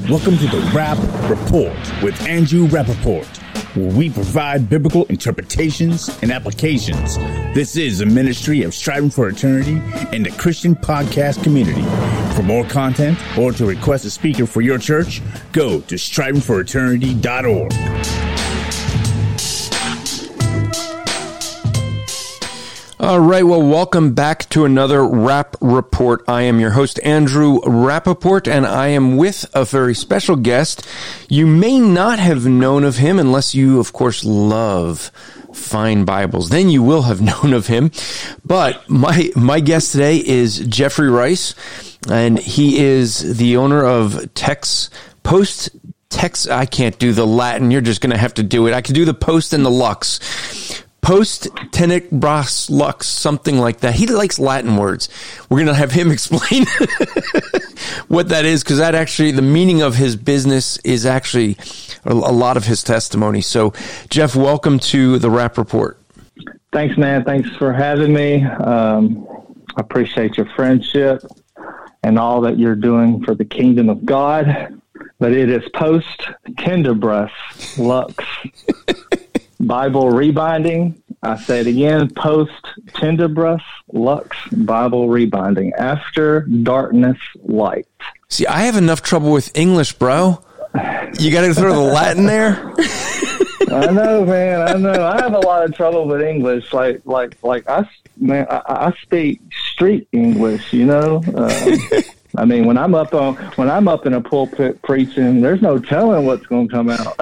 Welcome to the Rap Report with Andrew Rappaport, where we provide biblical interpretations and applications. This is a ministry of Striving for Eternity and the Christian podcast community. For more content or to request a speaker for your church, go to strivingforeternity.org. All right, well, welcome back to another Rap Report. I am your host, Andrew Rappaport, and I am with a very special guest. You may not have known of him unless you, of course, love fine Bibles. Then you will have known of him. But my guest today is Jeffrey Rice, and he is the owner of Post. I can't do the Latin. You're just going to have to do it. I can do the Post and the Lux. Post Tenebras Lux, something like that. He likes Latin words. We're going to have him explain what that is, because that actually, the meaning of his business is actually a lot of his testimony. So, Jeff, welcome to the Rap Report. Thanks, man. Thanks for having me. I appreciate your friendship and all that you're doing for the kingdom of God. But it is Post Tenebras Lux. Bible rebinding. I say it again, Post Tenebras Lux Bible rebinding. After darkness, light. See, I have enough trouble with English, bro. You got to throw the Latin there? I know, man. I know. I have a lot of trouble with English. I speak street English, you know? I mean, when I'm up in a pulpit preaching, there's no telling what's going to come out.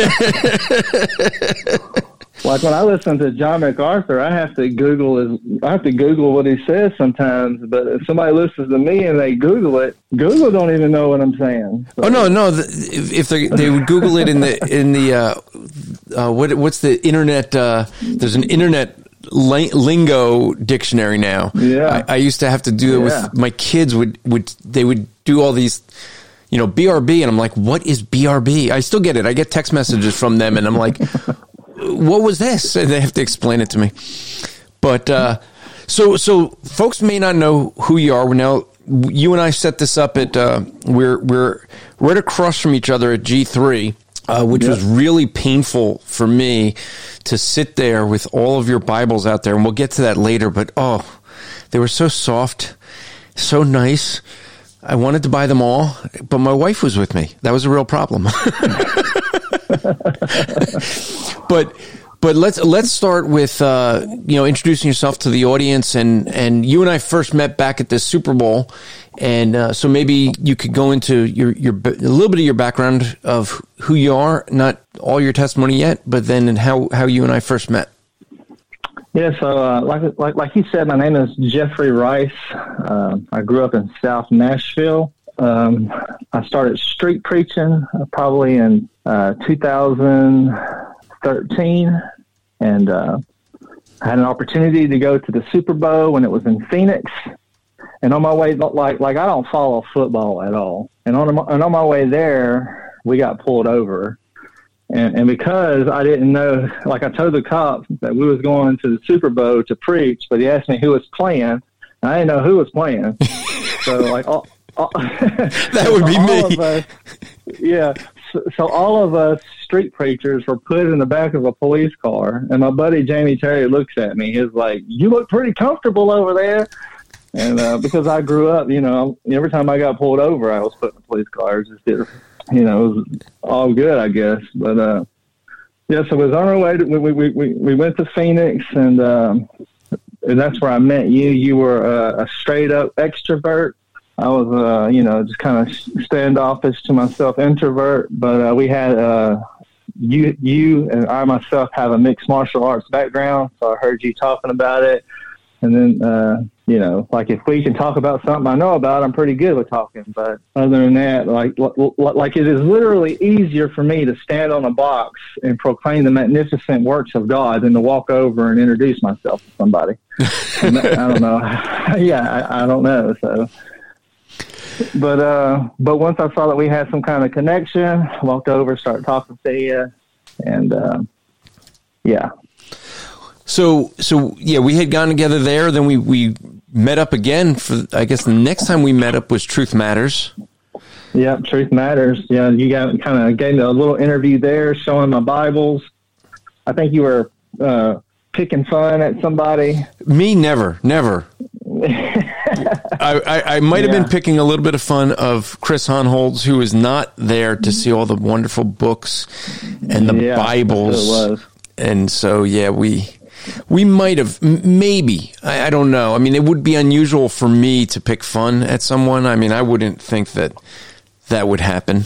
Like when I listen to John MacArthur, I have to Google what he says sometimes. But if somebody listens to me and they Google it, Google don't even know what I'm saying. So. Oh no! If they would Google it in the what's the internet? There's an internet lingo dictionary now. Yeah, I used to have to do it with my kids. They would do all these, BRB, and I'm like, what is BRB? I still get it. I get text messages from them, and I'm like, what was this? And they have to explain it to me. But so folks may not know who you are. Now, you and I set this up at we're right across from each other at G3. Which was really painful for me to sit there with all of your Bibles out there. And we'll get to that later. But, they were so soft, so nice. I wanted to buy them all, but my wife was with me. That was a real problem. But let's start with, introducing yourself to the audience. And you and I first met back at the Super Bowl. And so maybe you could go into your a little bit of your background of who you are, not all your testimony yet, but then how you and I first met. Yeah, so like you said, my name is Jeffrey Rice. I grew up in South Nashville. I started street preaching probably in 2013, and I had an opportunity to go to the Super Bowl when it was in Phoenix. And on my way, like I don't follow football at all. And on my way there, we got pulled over. And because I didn't know, like I told the cop that we was going to the Super Bowl to preach, but he asked me who was playing, and I didn't know who was playing. So like that would be me. Of us, yeah. So all of us street preachers were put in the back of a police car, and my buddy Jamie Terry looks at me. He's like, "You look pretty comfortable over there." And because I grew up, every time I got pulled over, I was put in a police car. It just did, it was all good, I guess. But so it was on our way. We went to Phoenix, and that's where I met you. You were a straight up extrovert. I was, just kind of standoffish to myself, introvert. But we had you and I myself have a mixed martial arts background, so I heard you talking about it. And then, like if we can talk about something I know about, I'm pretty good with talking. But other than that, like it is literally easier for me to stand on a box and proclaim the magnificent works of God than to walk over and introduce myself to somebody. I don't know. I don't know. So, but once I saw that we had some kind of connection, I walked over, started talking to you, and yeah. So yeah, we had gone together there. Then we met up again for, I guess the next time we met up was Truth Matters. Yep, truth matters. Yeah, you got kind of gave me a little interview there, showing my Bibles. I think you were picking fun at somebody. Me, never. I might have been picking a little bit of fun of Chris Honholz, who is not there to see all the wonderful books and the Bibles. It was. And so, we might have, maybe, I don't know. I mean, it would be unusual for me to pick fun at someone. I mean, I wouldn't think that would happen.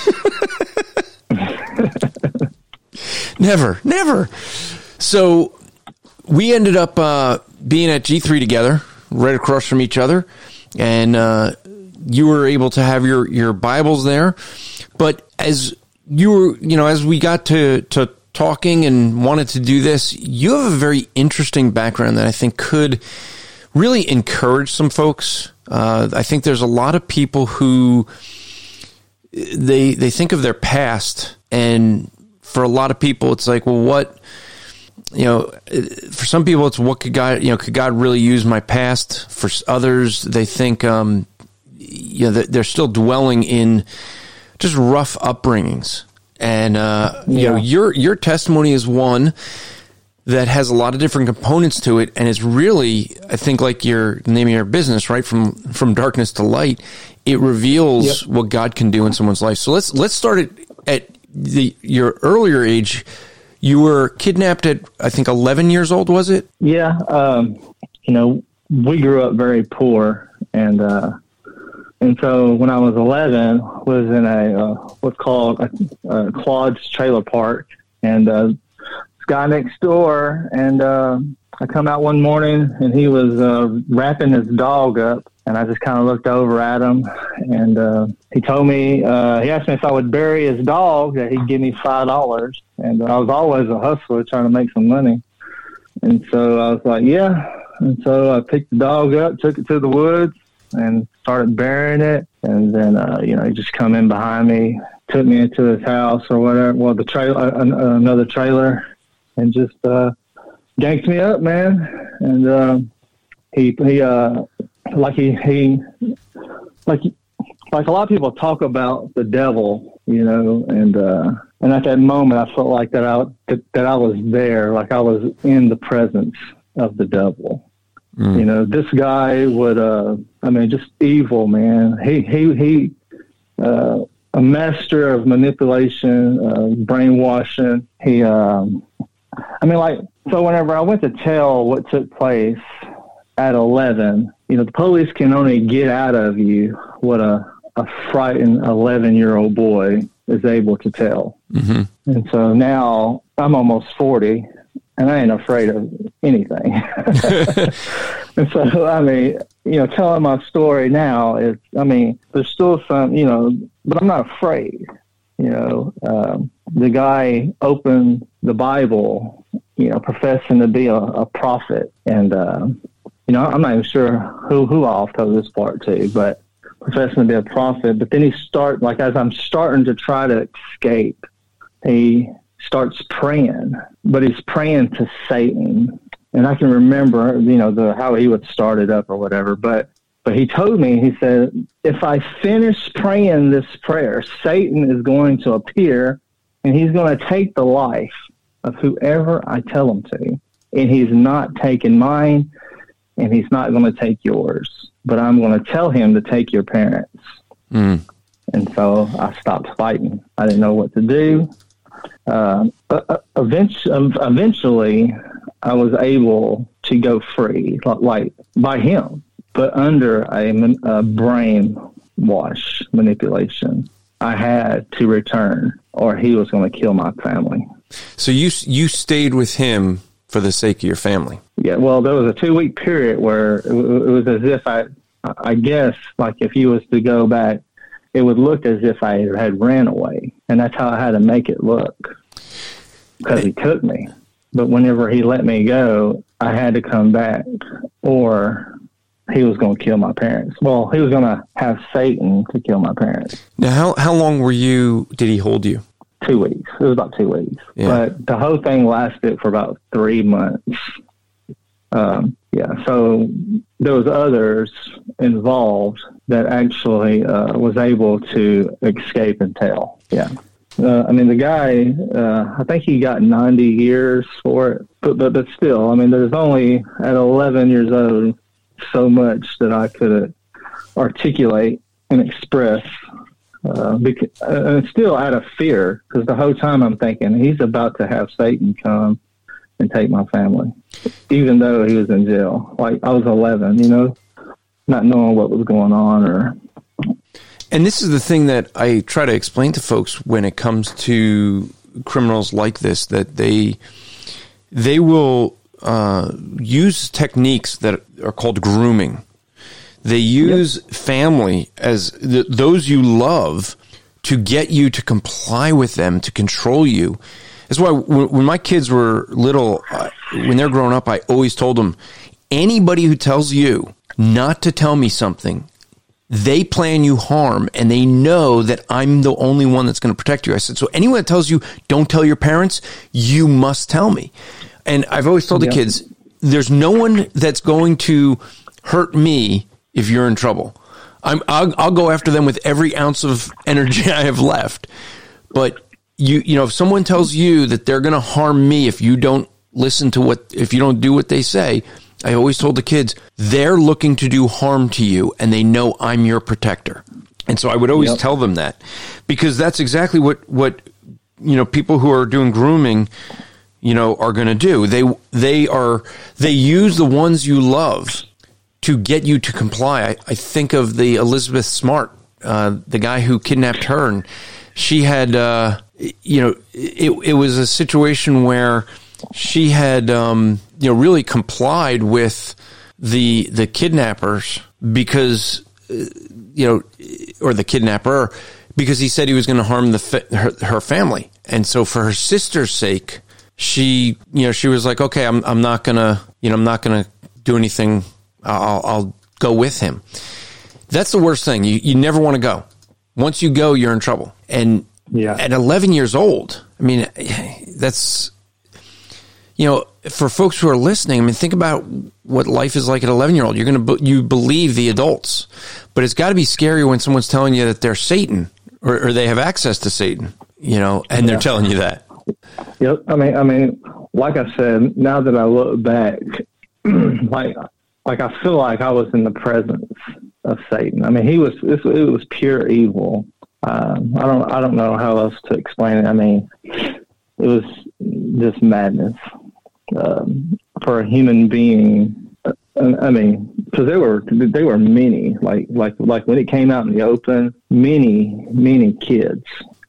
Never. So we ended up being at G3 together, right across from each other, and you were able to have your Bibles there. But as you were, as we got to talking and wanted to do this, you have a very interesting background that I think could really encourage some folks. I think there's a lot of people who they think of their past, and for a lot of people, it's like, well, what, for some people, it's what could God really use my past? For others, they think, they're still dwelling in just rough upbringings. And, your testimony is one that has a lot of different components to it. And it's really, I think, like the name of your business, right? From darkness to light, it reveals what God can do in someone's life. So let's start it at your earlier age. You were kidnapped at, I think, 11 years old, was it? Yeah. We grew up very poor, and so when I was 11, was in a what's called a Claude's trailer park, and this guy next door, and I come out one morning, and he was wrapping his dog up, and I just kind of looked over at him, and he told me, he asked me if I would bury his dog, that he'd give me $5, and I was always a hustler trying to make some money, and so I was like, yeah, and so I picked the dog up, took it to the woods, and started burying it, and then he just come in behind me, took me into his house or whatever, well, the trailer, another trailer, and just ganked me up, man. And he like a lot of people talk about the devil, and at that moment I felt like that I was there, like I was in the presence of the devil. This guy would, just evil, man. He a master of manipulation, brainwashing. So whenever I went to tell what took place at 11, the police can only get out of you what a frightened 11-year-old boy is able to tell. Mm-hmm. And so now I'm almost 40. And I ain't afraid of anything. And so, telling my story now is, there's still some, but I'm not afraid. The guy opened the Bible, professing to be a prophet. And, I'm not even sure who I'll tell this part to, but professing to be a prophet. But then as I'm starting to try to escape, he starts praying, but he's praying to Satan. And I can remember, how he would start it up or whatever. But he told me, he said, if I finish praying this prayer, Satan is going to appear and he's going to take the life of whoever I tell him to. And he's not taking mine and he's not going to take yours. But I'm going to tell him to take your parents. Mm. And so I stopped fighting. I didn't know what to do. Eventually, I was able to go free, like by him, but under a brainwash manipulation. I had to return, or he was going to kill my family. So you stayed with him for the sake of your family? Yeah. Well, there was a 2-week period where it was as if I guess, like if he was to go back, it would look as if I had ran away, and that's how I had to make it look. Because he took me. But whenever he let me go, I had to come back, or he was going to kill my parents. Well, he was going to have Satan to kill my parents. Now, how long did he hold you? 2 weeks. It was about 2 weeks. Yeah. But the whole thing lasted for about 3 months. So there was others, involved that actually was able to escape and tell. Yeah. I mean, the guy, I think he got 90 years for it, but still, I mean, there's only at 11 years old so much that I could articulate and express, and still out of fear, because the whole time I'm thinking he's about to have Satan come and take my family, even though he was in jail. Like, I was 11, not knowing what was going on. And this is the thing that I try to explain to folks when it comes to criminals like this, that they will use techniques that are called grooming. They use family as those you love to get you to comply with them, to control you. That's why when my kids were little, when they're growing up, I always told them, anybody who tells you not to tell me something, they plan you harm, and they know that I'm the only one that's going to protect you. I said, so anyone that tells you don't tell your parents, you must tell me. And I've always told the kids, there's no one that's going to hurt me if you're in trouble. I'll go after them with every ounce of energy I have left. But if someone tells you that they're going to harm me if you don't if you don't do what they say, I always told the kids, they're looking to do harm to you, and they know I'm your protector. And so I would always tell them that, because that's exactly what people who are doing grooming, are going to do. They use the ones you love to get you to comply. I think of the Elizabeth Smart, the guy who kidnapped her, and she had, it was a situation where she had, really complied with the kidnappers because, or the kidnapper, because he said he was going to harm her family. And so for her sister's sake, she was like, okay, I'm not gonna do anything. I'll go with him. That's the worst thing. You never want to go. Once you go, you're in trouble. And at 11 years old, I mean, that's, for folks who are listening, I mean, think about what life is like at 11-year-old. You believe the adults, but it's got to be scary when someone's telling you that they're Satan or they have access to Satan, and they're telling you that. Yep. I mean, like I said, now that I look back, like I feel like I was in the presence of Satan. I mean, it was pure evil. I don't know how else to explain it. I mean, it was just madness for a human being. I mean, because they were many. Like when it came out in the open, many kids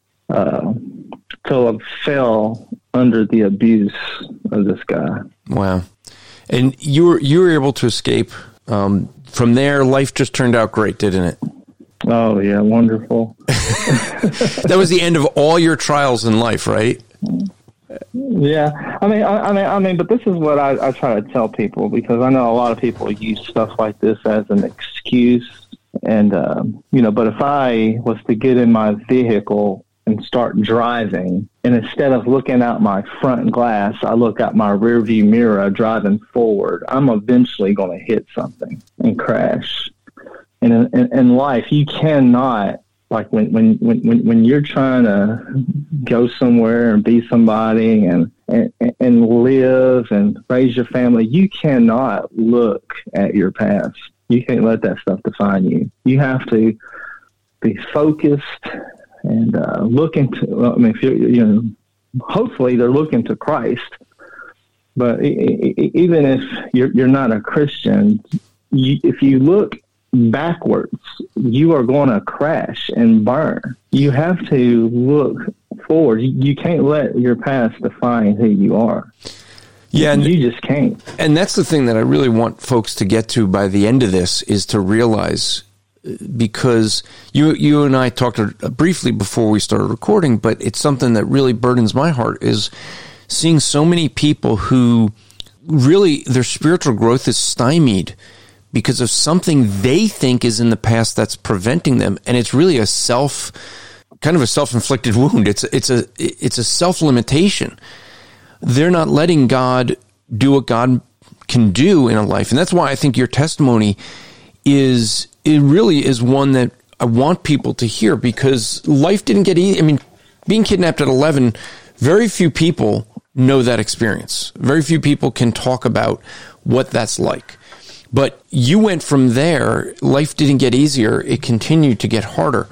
fell under the abuse of this guy. Wow. And you were able to escape. From there, life just turned out great, didn't it? Oh yeah, wonderful. That was the end of all your trials in life, right? Yeah, I mean, but this is what I try to tell people, because I know a lot of people use stuff like this as an excuse, and but if I was to get in my vehicle and start driving, and instead of looking out my front glass, I look out my rearview mirror driving forward, I'm eventually going to hit something and crash. And in life, you cannot, like when you're trying to go somewhere and be somebody and live and raise your family, you cannot look at your past. You can't let that stuff define you. You have to be focused and look into. I mean, if you're, hopefully they're looking to Christ. But even if you're not a Christian, if you look backwards, you are going to crash and burn. You have to look forward. You can't let your past define who you are. Yeah, and you just can't. And that's the thing that I really want folks to get to by the end of this, is to realize, because you and I talked briefly before we started recording, but it's something that really burdens my heart, is seeing so many people who really their spiritual growth is stymied because of something they think is in the past that's preventing them. And it's really kind of a self-inflicted wound. It's a self-limitation. They're not letting God do what God can do in a life. And that's why I think your testimony it really is one that I want people to hear, because life didn't get easy. I mean, being kidnapped at 11, very few people know that experience. Very few people can talk about what that's like. But you went from there. Life didn't get easier. It continued to get harder.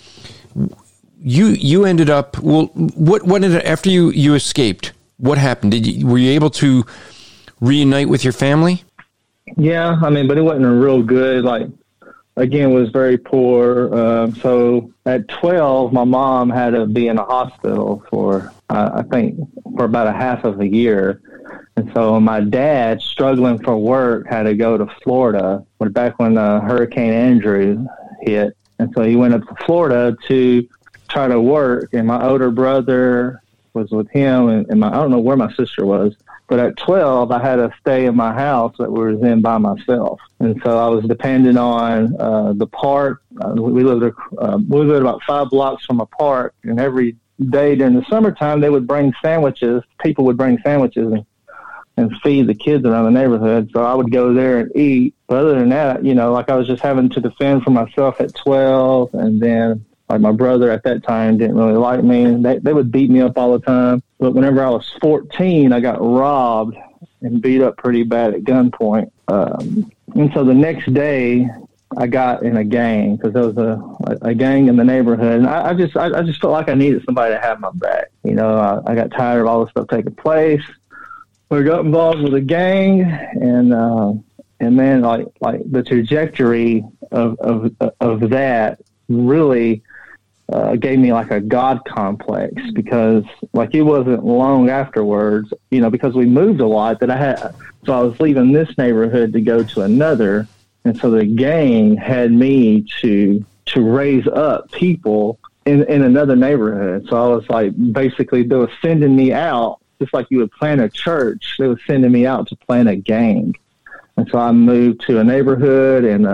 You ended up, well, what ended, after you escaped, what happened? Were you able to reunite with your family? Yeah, I mean, but it wasn't a real good, like, again, was very poor. So at 12, my mom had to be in a hospital for, I think, for about a half of a year. And so my dad, struggling for work, had to go to Florida back when Hurricane Andrew hit. And so he went up to Florida to try to work. And my older brother was with him. And I don't know where my sister was. But at 12, I had to stay in my house that we was in by myself. And so I was dependent on the park. We lived about 5 blocks from a park. And every day during the summertime, they would bring sandwiches. People would bring sandwiches and feed the kids around the neighborhood. So I would go there and eat. But other than that, like I was just having to defend for myself at 12. And then like my brother at that time didn't really like me. And they would beat me up all the time. But whenever I was 14, I got robbed and beat up pretty bad at gunpoint. And so the next day, I got in a gang because there was a gang in the neighborhood. And I just felt like I needed somebody to have my back. I got tired of all this stuff taking place. We got involved with a gang, and then like the trajectory of that really gave me like a God complex, because like it wasn't long afterwards, because we moved a lot, that so I was leaving this neighborhood to go to another. And so the gang had me to raise up people in another neighborhood. So I was like, basically they were sending me out, just like you would plant a church, they were sending me out to plant a gang. And so I moved to a neighborhood, and,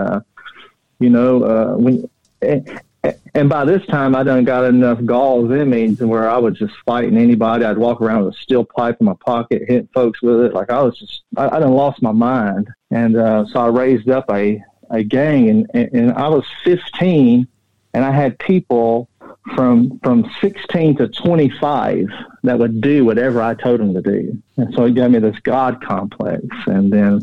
and by this time, I done got enough galls in me to where I was just fighting anybody. I'd walk around with a steel pipe in my pocket, hitting folks with it. Like I done lost my mind. And so I raised up a gang, and I was 15, and I had people from 16 to 25 that would do whatever I told them to do. And so it gave me this God complex. And then,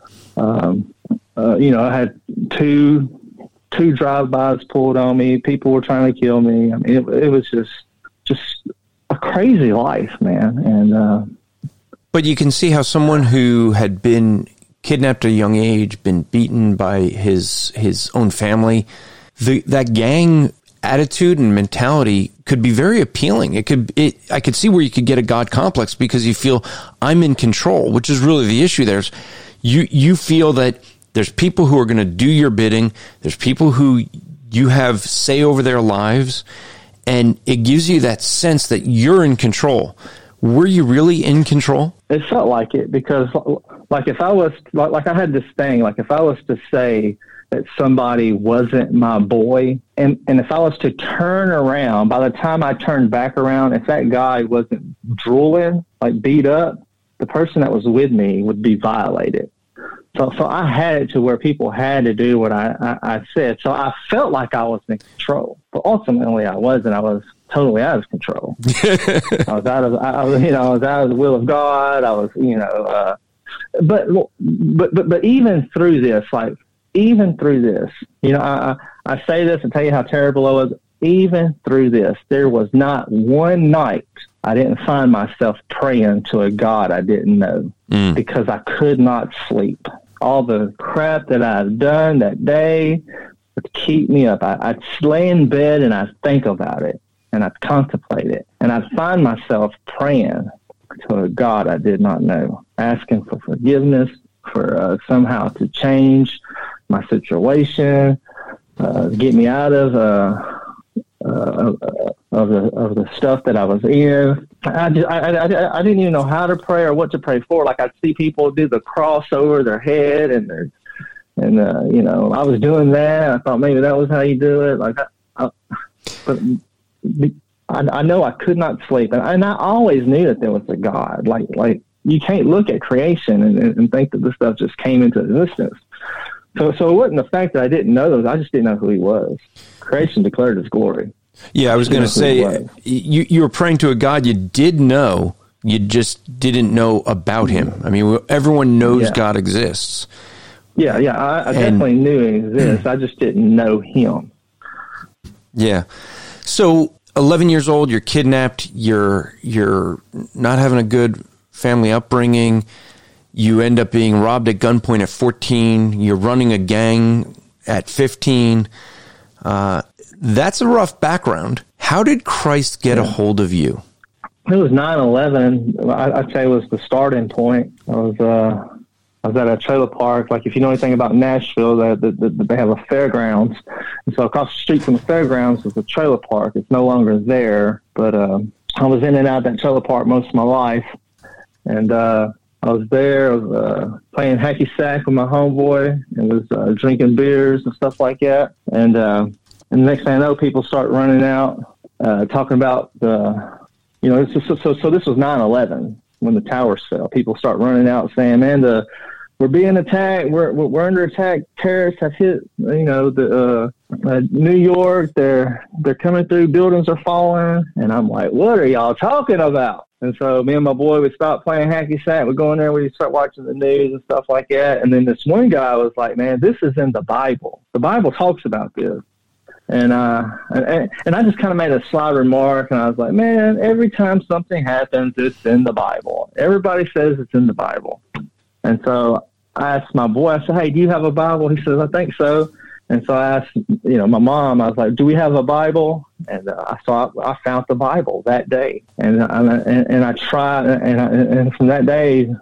I had two drive-bys pulled on me. People were trying to kill me. I mean, it was just a crazy life, man. And but you can see how someone who had been kidnapped at a young age, been beaten by his own family, that gang attitude and mentality could be very appealing. I could see where you could get a God complex, because you feel I'm in control, which is really the issue. You feel that there's people who are going to do your bidding. There's people who you have say over their lives, and it gives you that sense that you're in control. Were you really in control? It felt like it, because like if I was like I had this thing, like if I was to say that somebody wasn't my boy, and if I was to turn around, by the time I turned back around, if that guy wasn't drooling, like beat up, the person that was with me would be violated. So I had it to where people had to do what I said. So I felt like I was in control, but ultimately I wasn't. I was totally out of control. I was out of the will of God. I was, but even through this, I say this and tell you how terrible I was. Even through this, there was not one night I didn't find myself praying to a God I didn't know, because I could not sleep. All the crap that I'd done that day would keep me up. I'd lay in bed and I'd think about it, and I'd contemplate it, and I'd find myself praying to a God I did not know, asking for forgiveness, for somehow to change my situation, get me out of the stuff that I was in. I didn't even know how to pray or what to pray for. Like I'd see people do the cross over their head, and I was doing that. I thought maybe that was how you do it. But I know I could not sleep, and I always knew that there was a God. Like you can't look at creation and think that this stuff just came into existence. So it wasn't the fact that I didn't know those. I just didn't know who he was. Creation declared his glory. Yeah, I was going to say, you were praying to a God you did know, you just didn't know about him. I mean, everyone knows God exists. Yeah, I definitely knew he exists. I just didn't know him. Yeah. So 11 years old, you're kidnapped, you're not having a good family upbringing, you end up being robbed at gunpoint at 14, you're running a gang at 15. That's a rough background. How did Christ get a hold of you? It was 9/11. I'd say it was the starting point. I was at a trailer park. Like, if you know anything about Nashville, they have a fairgrounds. And so across the street from the fairgrounds is a trailer park. It's no longer there. But I was in and out of that trailer park most of my life. And I was there. I was playing hacky sack with my homeboy and was drinking beers and stuff like that. And the next thing I know, people start running out, talking about so this was 9/11 when the towers fell. People start running out saying, "Man, we're being attacked. We're under attack. Terrorists have hit, New York. They're coming through. Buildings are falling." And I'm like, "What are y'all talking about?" And so me and my boy would stop playing hacky sack. We'd go in there. We'd start watching the news and stuff like that. And then this one guy was like, "Man, this is in the Bible. The Bible talks about this." And I just kind of made a sly remark, and I was like, "Man, every time something happens, it's in the Bible. Everybody says it's in the Bible." And so I asked my boy, I said, "Hey, do you have a Bible?" He says, "I think so." And so I asked, my mom, I was like, "Do we have a Bible?" And I found the Bible that day. And I tried, and from that day,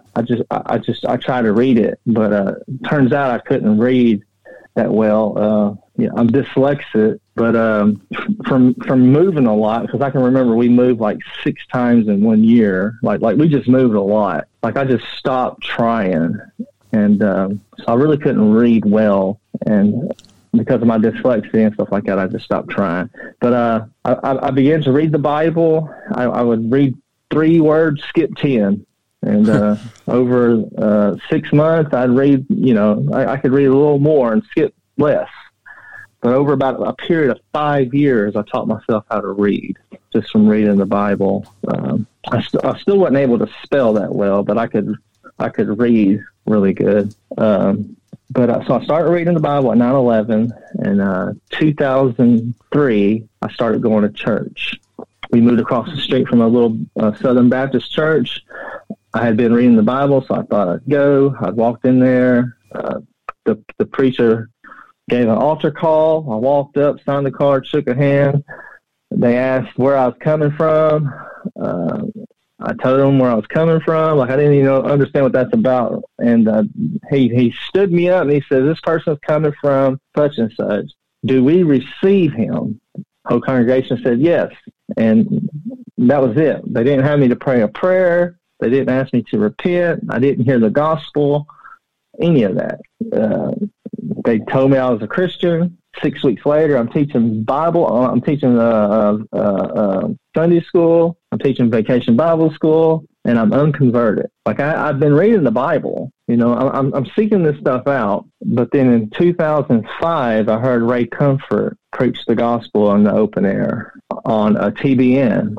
I tried to read it. But turns out I couldn't read that well. I'm dyslexic, but from moving a lot, because I can remember we moved like 6 times in 1 year. Like we just moved a lot. Like, I just stopped trying, and so I really couldn't read well, and because of my dyslexia and stuff like that, I just stopped trying. But I began to read the Bible. I would read 3 words, skip 10. And over 6 months, I'd read, I could read a little more and skip less. But over about a period of 5 years, I taught myself how to read just from reading the Bible. I still wasn't able to spell that well, but I could read really good. So I started reading the Bible at 9/11, and 2003, I started going to church. We moved across the street from a little Southern Baptist church. I had been reading the Bible, so I thought I'd go. I walked in there. The preacher gave an altar call. I walked up, signed the card, shook a hand. They asked where I was coming from. I told them where I was coming from. Like, I didn't even understand what that's about. And he stood me up and he said, "This person's coming from such and such. Do we receive him?" The whole congregation said yes. And that was it. They didn't have me to pray a prayer. They didn't ask me to repent. I didn't hear the gospel, any of that. They told me I was a Christian. 6 weeks later, I'm teaching Bible. I'm teaching Sunday school. I'm teaching vacation Bible school, and I'm unconverted. Like, I've been reading the Bible. I'm seeking this stuff out. But then in 2005, I heard Ray Comfort preach the gospel on the open air on a TBN.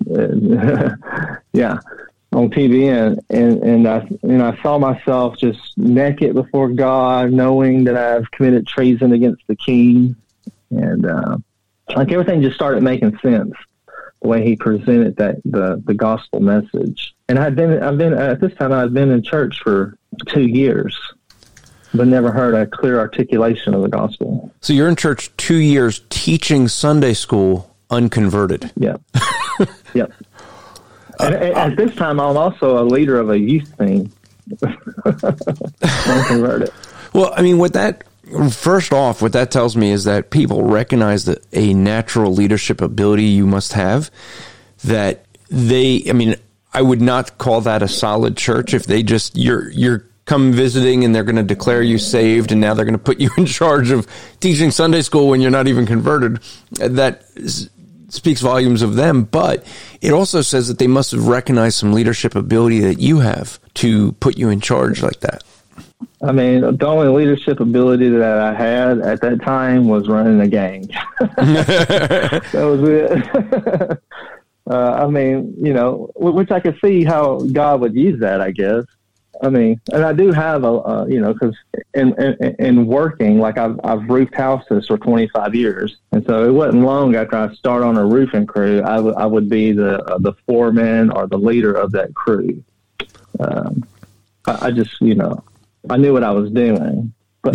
Yeah. On TBN, and I saw myself just naked before God, knowing that I've committed treason against the King, and like everything just started making sense the way he presented the gospel message. And I've been at this time I'd been in church for 2 years, but never heard a clear articulation of the gospel. So you're in church 2 years teaching Sunday school, unconverted. Yeah. Yep. And at this time, I'm also a leader of a youth team. Unconverted. Well, I mean, what that tells me is that people recognize that a natural leadership ability you must have, that I would not call that a solid church if they just, you're come visiting and they're going to declare you saved and now they're going to put you in charge of teaching Sunday school when you're not even converted. That speaks volumes of them, but it also says that they must have recognized some leadership ability that you have to put you in charge like that. I mean, the only leadership ability that I had at that time was running a gang. That was it. I mean, you know, which I could see how God would use that, I guess. I mean, and I do have you know, because in working, like I've roofed houses for 25 years, and so it wasn't long after I started on a roofing crew, I would be the foreman or the leader of that crew. I just, you know, I knew what I was doing, but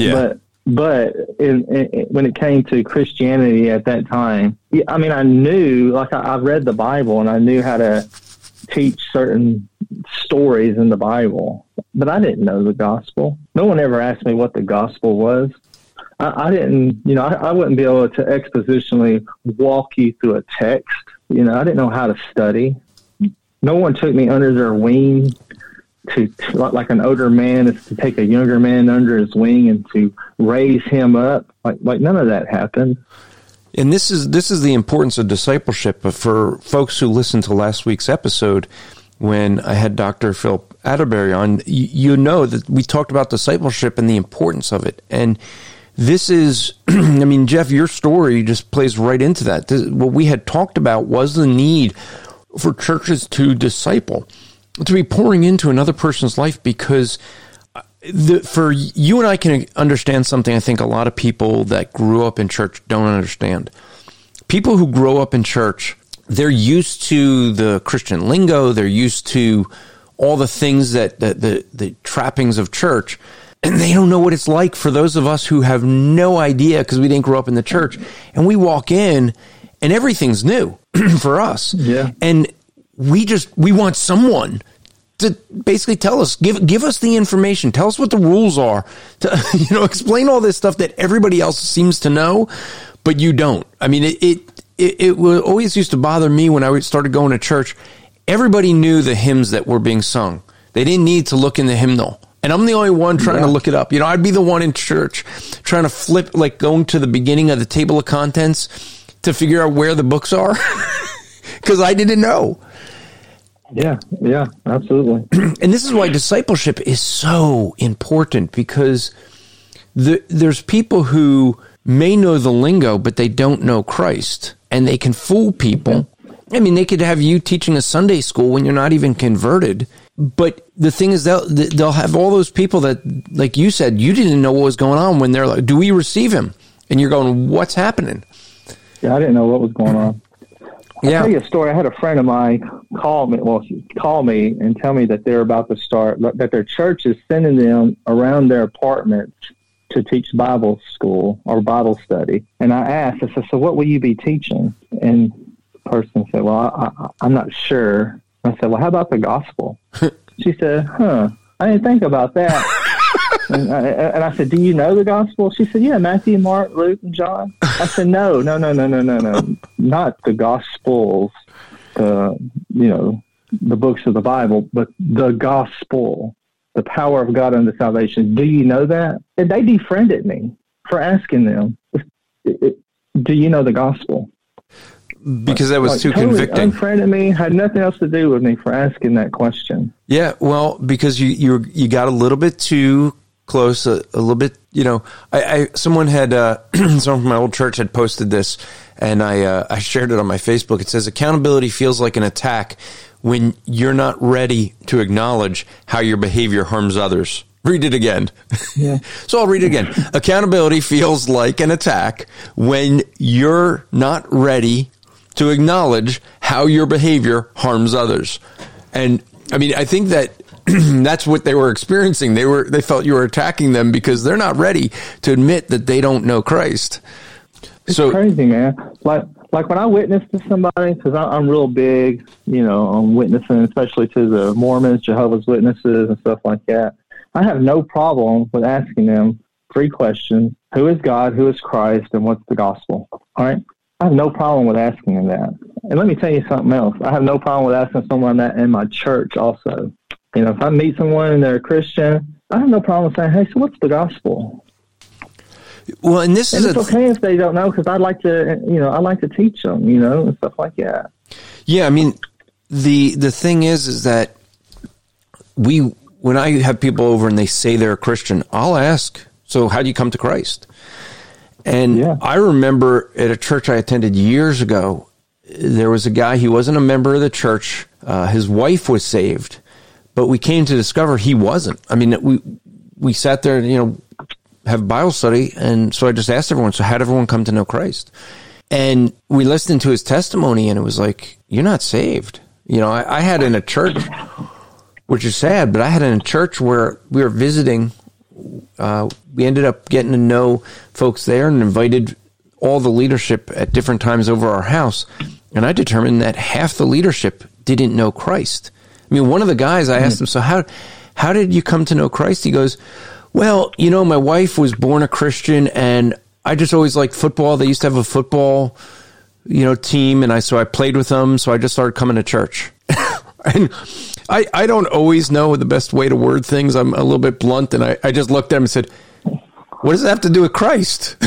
when it came to Christianity at that time, I mean, I knew, like I read the Bible and I knew how to teach certain stories in the Bible, but I didn't know the gospel. No one ever asked me what the gospel was. I didn't, you know, I wouldn't be able to expositionally walk you through a text. You know, I didn't know how to study. No one took me under their wing to like an older man is to take a younger man under his wing and to raise him up. Like none of that happened. And this is the importance of discipleship. But for folks who listened to last week's episode, when I had Dr. Philip Atterbury on, you know that we talked about discipleship and the importance of it. And this is, I mean, Jeff, your story just plays right into that. What we had talked about was the need for churches to disciple, to be pouring into another person's life, because for you and I can understand something I think a lot of people that grew up in church don't understand. People who grow up in church, they're used to the Christian lingo, they're used to all the things that the trappings of church, and they don't know what it's like for those of us who have no idea because we didn't grow up in the church, and we walk in and everything's new for us. Yeah. And we want someone to basically tell us, give us the information, tell us what the rules are, to, you know, explain all this stuff that everybody else seems to know, but you don't. I mean, it always used to bother me when I started going to church. Everybody knew the hymns that were being sung. They didn't need to look in the hymnal. And I'm the only one trying to look it up. You know, I'd be the one in church trying to flip, like going to the beginning of the table of contents to figure out where the books are because I didn't know. Yeah, absolutely. And this is why discipleship is so important, because there's people who may know the lingo, but they don't know Christ, and they can fool people. I mean, they could have you teaching a Sunday school when you're not even converted. But the thing is, they'll have all those people that, like you said, you didn't know what was going on when they're like, do we receive him? And you're going, what's happening? Yeah, I didn't know what was going on. I'll tell you a story. I had a friend of mine call me and tell me that they're about to start, that their church is sending them around their apartments to teach Bible school or Bible study. And I asked, I said, so what will you be teaching? And the person said, well, I'm not sure. I said, well, how about the gospel? She said, I didn't think about that. And I said, do you know the gospel? She said, yeah, Matthew, Mark, Luke, and John. I said, no, not the gospels, you know, the books of the Bible, but the gospel, the power of God unto salvation. Do you know that? And they defriended me for asking them, do you know the gospel? Because that was too totally convicting. Unfriended me, had nothing else to do with me for asking that question. Yeah, well, because you got a little bit too close, a little bit, you know. Someone had someone from my old church had posted this, and I shared it on my Facebook. It says, accountability feels like an attack when you're not ready to acknowledge how your behavior harms others. Read it again. Yeah. So I'll read it again. Accountability feels like an attack when you're not ready to acknowledge how your behavior harms others. And I mean, I think that that's what they were experiencing. They felt you were attacking them because they're not ready to admit that they don't know Christ. It's crazy, man. Like when I witness to somebody, because I'm real big, you know, on witnessing, especially to the Mormons, Jehovah's Witnesses, and stuff like that. I have no problem with asking them 3 questions: who is God, who is Christ, and what's the gospel? All right. I have no problem with asking them that. And let me tell you something else. I have no problem with asking someone that in my church also. You know, if I meet someone and they're a Christian, I have no problem saying, hey, so what's the gospel? Well, and it's okay if they don't know, because I like to teach them, you know, and stuff like that. Yeah, I mean, the thing is that we when I have people over and they say they're a Christian, I'll ask, so how do you come to Christ? And I remember at a church I attended years ago, there was a guy, he wasn't a member of the church. His wife was saved, but we came to discover he wasn't. I mean, we sat there and, have Bible study. And so I just asked everyone, so how'd everyone come to know Christ? And we listened to his testimony, and it was like, you're not saved. I had in a church, which is sad, but I had in a church where we were visiting. We ended up getting to know folks there and invited all the leadership at different times over our house. And I determined that half the leadership didn't know Christ. I mean, one of the guys, I asked him, so how did you come to know Christ? He goes, well, my wife was born a Christian, and I just always liked football. They used to have a football, team, and so I played with them, so I just started coming to church. And I don't always know the best way to word things. I'm a little bit blunt, and I just looked at him and said, what does that have to do with Christ?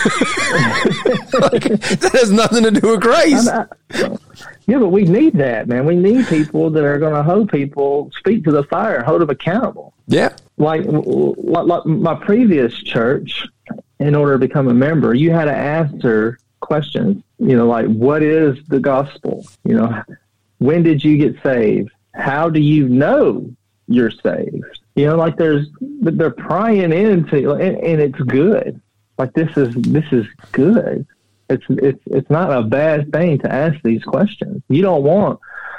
That has nothing to do with Christ. Yeah, but we need that, man. We need people that are going to hold people, speak to the fire, hold them accountable. Yeah. Like my previous church, in order to become a member, you had to answer questions, like, what is the gospel? When did you get saved? How do you know you're saved? Like they're prying into, and it's good. Like this is good. It's not a bad thing to ask these questions. You don't want,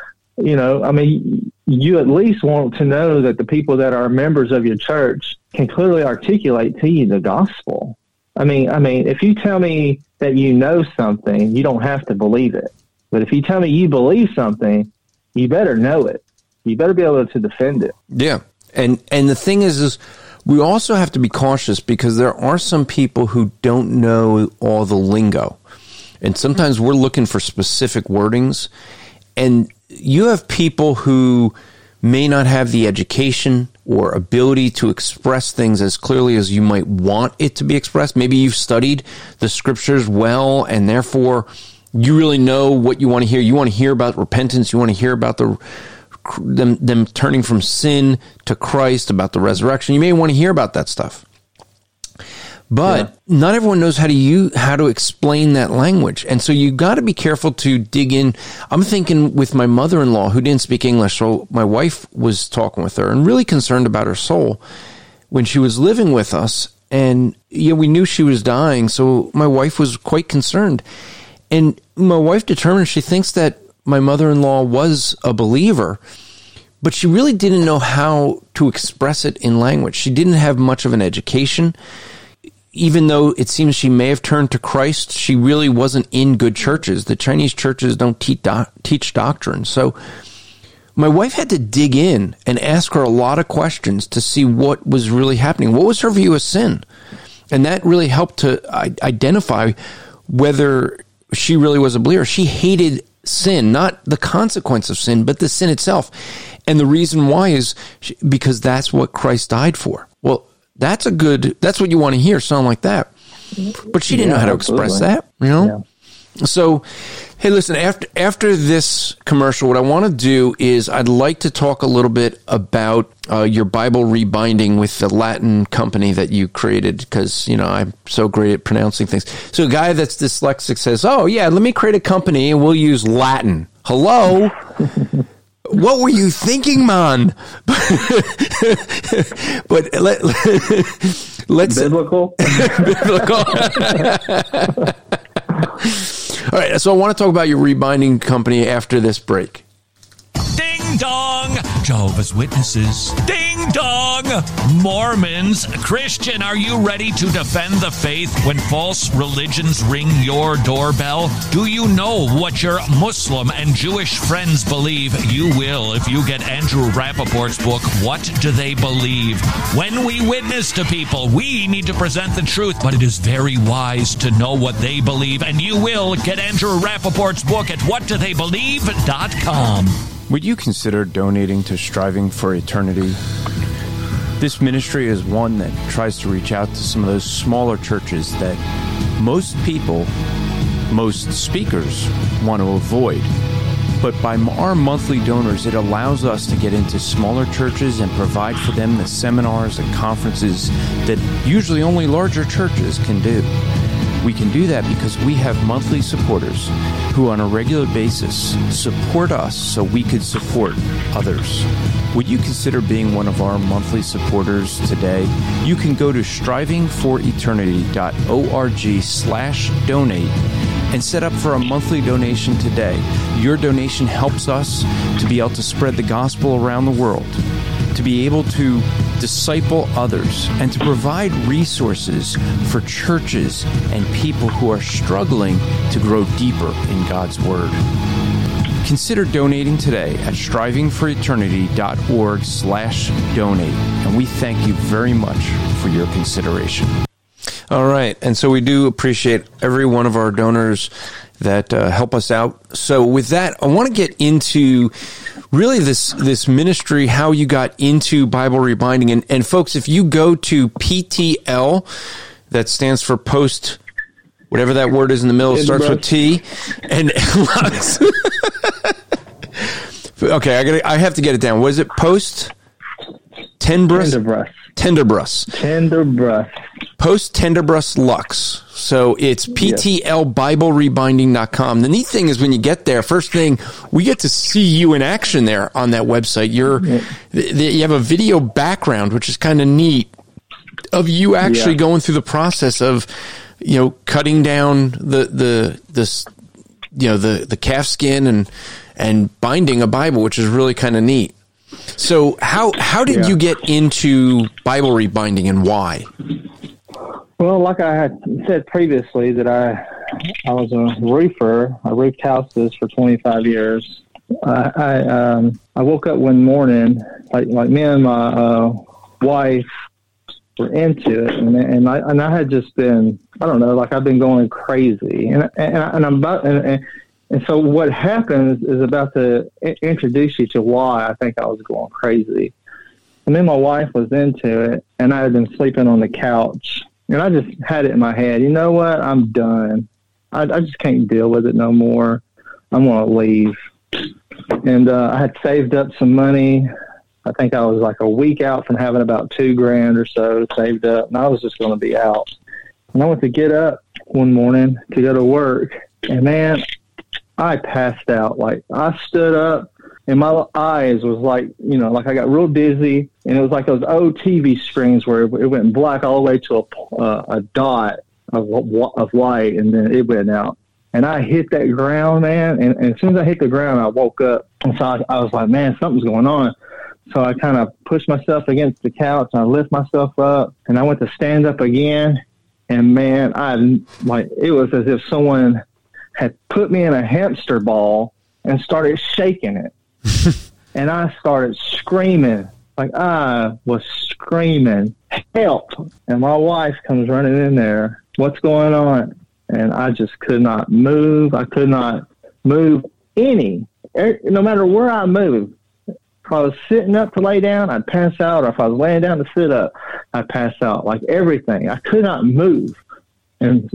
you at least want to know that the people that are members of your church can clearly articulate to you the gospel. I mean, if you tell me that you know something, you don't have to believe it. But if you tell me you believe something, you better know it. You better be able to defend it. Yeah. And the thing is we also have to be cautious, because there are some people who don't know all the lingo. And sometimes we're looking for specific wordings. And you have people who may not have the education or ability to express things as clearly as you might want it to be expressed. Maybe you've studied the scriptures well, and therefore you really know what you want to hear. You want to hear about repentance. You want to hear about them turning from sin to Christ, about the resurrection. You may want to hear about that stuff. But not everyone knows how to explain that language. And so you got to be careful to dig in. I'm thinking with my mother-in-law, who didn't speak English, so my wife was talking with her and really concerned about her soul when she was living with us. And we knew she was dying, so my wife was quite concerned. And my wife determined she thinks that my mother-in-law was a believer, but she really didn't know how to express it in language. She didn't have much of an education. Even though it seems she may have turned to Christ, she really wasn't in good churches. The Chinese churches don't teach doctrine. So my wife had to dig in and ask her a lot of questions to see what was really happening. What was her view of sin? And that really helped to identify whether she really was a believer. She hated sin, not the consequence of sin, but the sin itself. And the reason why is because that's what Christ died for. Well, that's what you want to hear, sound like that. But she didn't know how to express that, Yeah. So, hey, listen, after this commercial, what I want to do is I'd like to talk a little bit about your Bible rebinding with the Latin company that you created, because, I'm so great at pronouncing things. So a guy that's dyslexic says, oh, yeah, let me create a company and we'll use Latin. Hello? What were you thinking, man? But let's biblical. Biblical. All right, so I want to talk about your rebinding company after this break. Ding dong! Jehovah's Witnesses. Ding dong! Mormons. Christian, are you ready to defend the faith when false religions ring your doorbell? Do you know what your Muslim and Jewish friends believe? You will if you get Andrew Rappaport's book, What Do They Believe? When we witness to people, we need to present the truth, but it is very wise to know what they believe, and you will get Andrew Rappaport's book at whatdotheybelieve.com. Would you consider donating to Striving for Eternity? This ministry is one that tries to reach out to some of those smaller churches that most people, most speakers want to avoid. But by our monthly donors, it allows us to get into smaller churches and provide for them the seminars and conferences that usually only larger churches can do. We can do that because we have monthly supporters who on a regular basis support us so we could support others. Would you consider being one of our monthly supporters today? You can go to strivingforeternity.org/donate and set up for a monthly donation today. Your donation helps us to be able to spread the gospel around the world, to be able to disciple others, and to provide resources for churches and people who are struggling to grow deeper in God's Word. Consider donating today at strivingforeternity.org/donate, and we thank you very much for your consideration. All right, and so we do appreciate every one of our donors that help us out. So with that, I want to get into really this ministry, how you got into Bible rebinding. And folks, if you go to PTL, that stands for post, whatever that word is in the middle, it starts with T, and Lux. Okay, I have to get it down. What is it? Post Tenderbrust. Post Tenderbrust Lux. So it's PTLBibleRebinding.com. The neat thing is when you get there, first thing, we get to see you in action there on that website. You have a video background, which is kind of neat, of you actually going through the process of, cutting down the calf skin and binding a Bible, which is really kind of neat. So how did you get into Bible rebinding and why? Well, like I had said previously, that I was a roofer. I roofed houses for 25 years. I woke up one morning, like me and my wife were into it, and I had just been, I don't know, like I've been going crazy, and I'm about and so what happens is about to introduce you to why I think I was going crazy. And then my wife was into it, and I had been sleeping on the couch. And I just had it in my head, you know what, I'm done. I just can't deal with it no more. I'm going to leave. And I had saved up some money. I think I was like a week out from having about $2,000 or so saved up, and I was just going to be out. And I went to get up one morning to go to work, and man, I passed out. Like, I stood up, and my eyes was like, like I got real dizzy, and it was like those old TV screens where it went black all the way to a dot of light, and then it went out. And I hit that ground, man, and as soon as I hit the ground, I woke up. And so I was like, man, something's going on. So I kind of pushed myself against the couch, and I lift myself up, and I went to stand up again, and man, it was as if someone had put me in a hamster ball and started shaking it. And I started screaming, like I was screaming, help. And my wife comes running in there. What's going on? And I just could not move. I could not move no matter where I moved. If I was sitting up to lay down, I'd pass out. Or if I was laying down to sit up, I'd pass out. Like everything. I could not move. And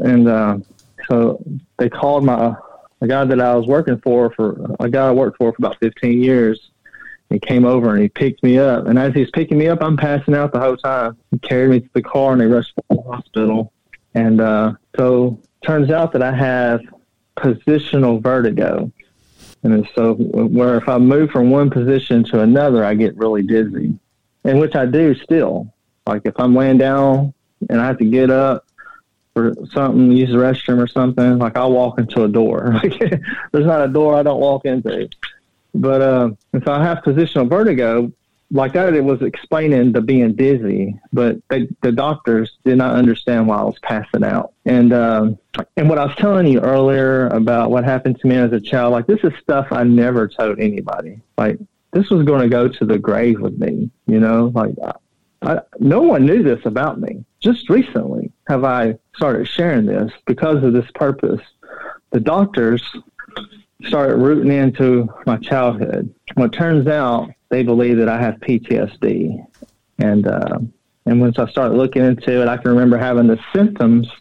so they called the guy that I was working for a guy I worked for about 15 years. He came over and he picked me up. And as he's picking me up, I'm passing out the whole time. He carried me to the car and they rushed me to the hospital. And so turns out that I have positional vertigo. And so where if I move from one position to another, I get really dizzy, and which I do still. Like if I'm laying down and I have to get up for something, use the restroom or something, like I'll walk into a door. There's not a door I don't walk into. But and so I have positional vertigo. Like that, it was explaining the being dizzy, but the doctors did not understand why I was passing out. And what I was telling you earlier about what happened to me as a child, like this is stuff I never told anybody. Like this was going to go to the grave with me, like no one knew this about me. Just recently have I started sharing this because of this purpose. The doctors started rooting into my childhood. Well, it turns out they believe that I have PTSD. And once I started looking into it, I can remember having the symptoms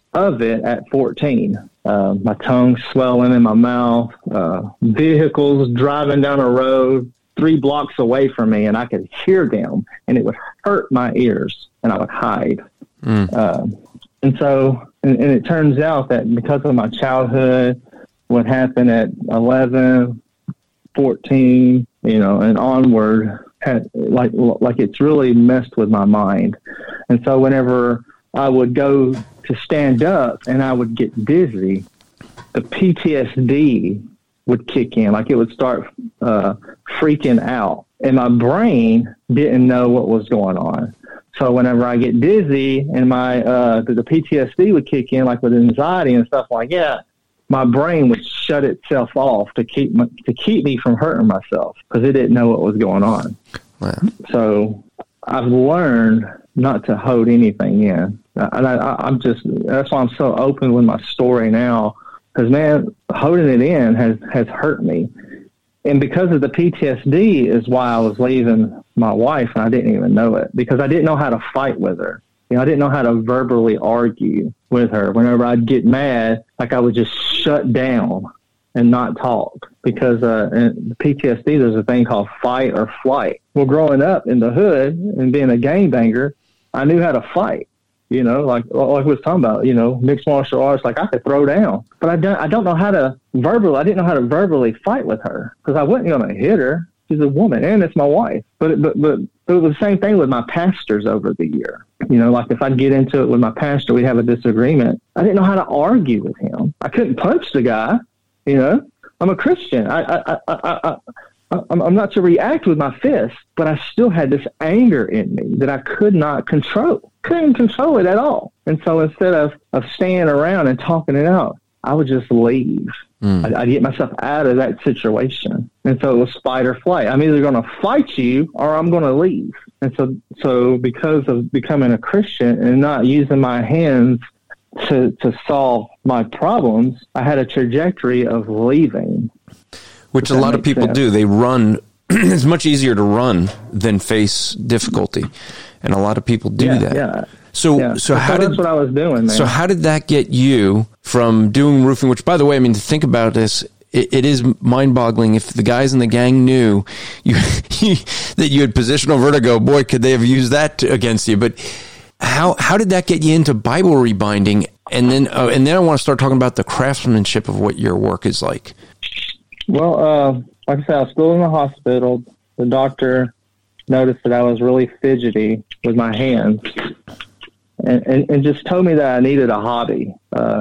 of it at 14. My tongue swelling in my mouth, vehicles driving down a road 3 blocks away from me, and I could hear them, and it would hurt my ears, and I would hide. And so, and it turns out that because of my childhood, what happened at 11, 14, and onward, like it's really messed with my mind. And so whenever I would go to stand up and I would get dizzy, the PTSD would kick in. Like it would start freaking out. And my brain didn't know what was going on. So whenever I get dizzy and the PTSD would kick in, like with anxiety and stuff like that, my brain would shut itself off to keep me from hurting myself because it didn't know what was going on. Wow. So I've learned not to hold anything in. And that's why I'm so open with my story now, because, man, holding it in has hurt me. And because of the PTSD is why I was leaving my wife, and I didn't even know it, because I didn't know how to fight with her. I didn't know how to verbally argue with her. Whenever I'd get mad, like I would just shut down and not talk, because in PTSD, there's a thing called fight or flight. Well, growing up in the hood and being a gangbanger, I knew how to fight. Like we was talking about, mixed martial arts, like I could throw down. But I don't know how to I didn't know how to verbally fight with her, because I wasn't going to hit her. She's a woman, and it's my wife. But it was the same thing with my pastors over the year. Like if I'd get into it with my pastor, we'd have a disagreement. I didn't know how to argue with him. I couldn't punch the guy. I'm a Christian. I'm not to react with my fist, but I still had this anger in me that I could not control. Couldn't control it at all. And so instead of staying around and talking it out, I would just leave. I'd get myself out of that situation. And so it was fight or flight. I'm either going to fight you or I'm going to leave. And so because of becoming a Christian and not using my hands to solve my problems, I had a trajectory of leaving. Which a lot of people do. They run. It's much easier to run than face difficulty. And a lot of people do that. Yeah. So that's what I was doing, man. So how did that get you from doing roofing, which, by the way, I mean, to think about this, it is mind-boggling. If the guys in the gang knew that you had positional vertigo, boy, could they have used that against you. But how did that get you into Bible rebinding? And then I want to start talking about the craftsmanship of what your work is like. Well, like I said, I was still in the hospital. The doctor noticed that I was really fidgety with my hands, and just told me that I needed a hobby.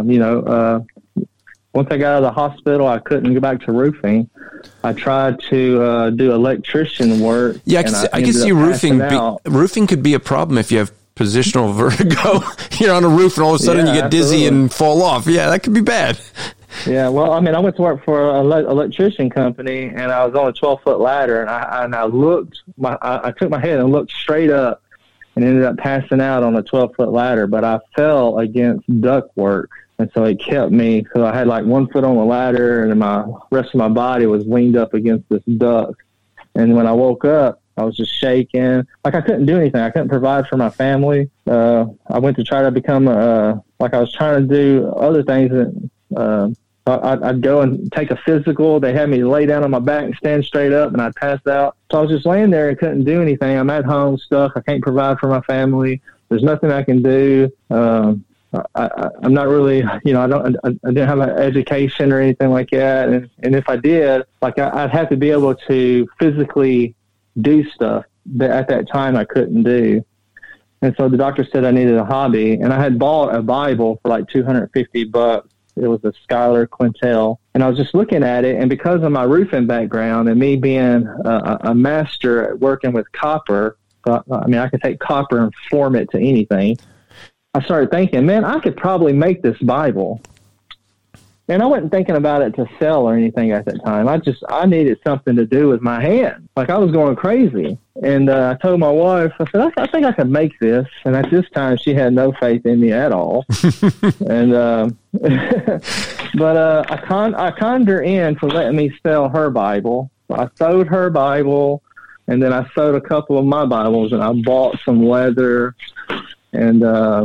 Once I got out of the hospital, I couldn't go back to roofing. I tried to do electrician work. Yeah, I can see roofing could be a problem if you have positional vertigo. You're on a roof and all of a sudden you get dizzy and fall off. Yeah, that could be bad. Yeah, well, I mean, I went to work for an electrician company, and I was on a 12-foot ladder, and I took my head and looked straight up and ended up passing out on a 12-foot ladder, but I fell against ductwork, and so it kept me, so I had like 1 foot on the ladder, and my rest of my body was leaned up against this duct, and when I woke up, I was just shaking. Like I couldn't do anything. I couldn't provide for my family. I went to try to become, like I was trying to do other things that, I'd go and take a physical. They had me lay down on my back and stand straight up, and I'd pass out. So I was just laying there and couldn't do anything. I'm at home stuck. I can't provide for my family. There's nothing I can do. I'm not really, I didn't have an education or anything like that. And if I did, like I'd have to be able to physically do stuff that at that time I couldn't do. And so the doctor said I needed a hobby, and I had bought a Bible for like $250. It was a Schuyler Quintel, and I was just looking at it, and because of my roofing background and me being a master at working with copper, I could take copper and form it to anything. I started thinking, man, I could probably make this Bible. And I wasn't thinking about it to sell or anything at that time. I needed something to do with my hand. Like I was going crazy. And I told my wife, I said, I think I could make this. And at this time, she had no faith in me at all. And but I conned her in to let me sell her Bible. So I sewed her Bible, and then I sewed a couple of my Bibles, and I bought some leather and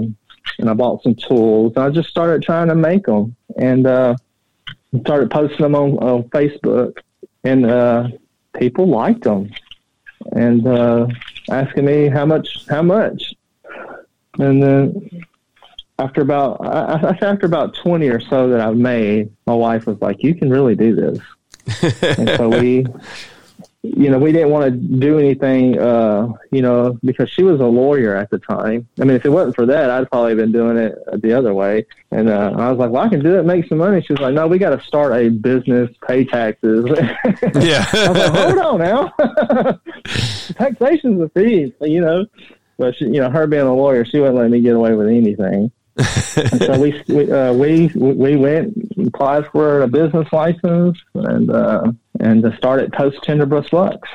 and I bought some tools. And I just started trying to make them, and started posting them on Facebook, and people liked them, and asking me how much. And then after about 20 or so that I've made, my wife was like, "You can really do this." And so we didn't want to do anything, because she was a lawyer at the time. I mean, if it wasn't for that, I'd probably been doing it the other way. And I was like, "Well, I can do it, make some money." She was like, "No, we got to start a business, pay taxes." Yeah. I was like, "Hold on now, taxation's a fee, But she, her being a lawyer, she wouldn't let me get away with anything. And so we went and applied for a business license and started Post Tenderbrook Bucks,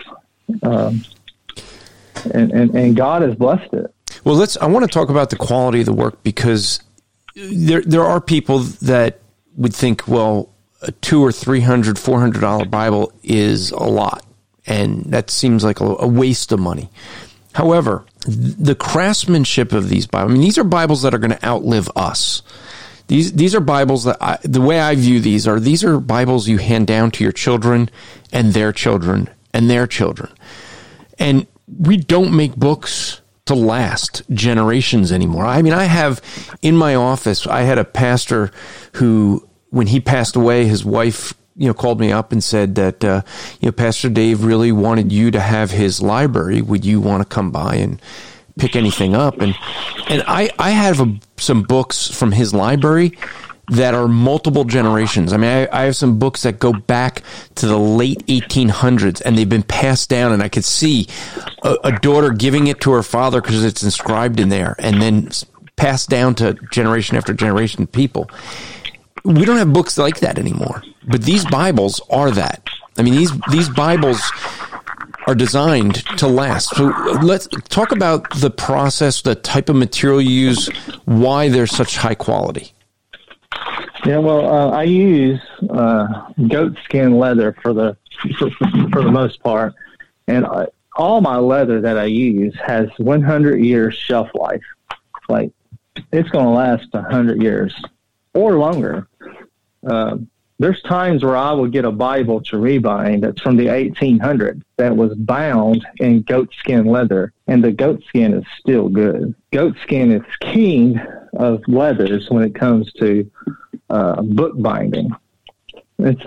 and God has blessed it. Well, I want to talk about the quality of the work, because there are people that would think, well, a $200 or $300, $400 Bible is a lot, and that seems like a waste of money. However, the craftsmanship of these Bibles, I mean, these are Bibles that are going to outlive us. These are Bibles that the way I view these are Bibles you hand down to your children and their children and their children. And we don't make books to last generations anymore. I mean, I have in my office, I had a pastor who, when he passed away, his wife called me up and said that, Pastor Dave really wanted you to have his library. Would you want to come by and pick anything up? And I have some books from his library that are multiple generations. I mean, I have some books that go back to the late 1800s, and they've been passed down, and I could see a daughter giving it to her father because it's inscribed in there, and then passed down to generation after generation of people. We don't have books like that anymore, but these Bibles are that. I mean, these Bibles are designed to last. So let's talk about the process, the type of material you use, why they're such high quality. Yeah, well, I use goat skin leather for the most part, and all my leather that I use has 100 years shelf life. Like, it's going to last 100 years or longer. There's times where I will get a Bible to rebind that's from the 1800s that was bound in goat skin leather, and the goat skin is still good. Goat skin is king of leathers when it comes to book binding. And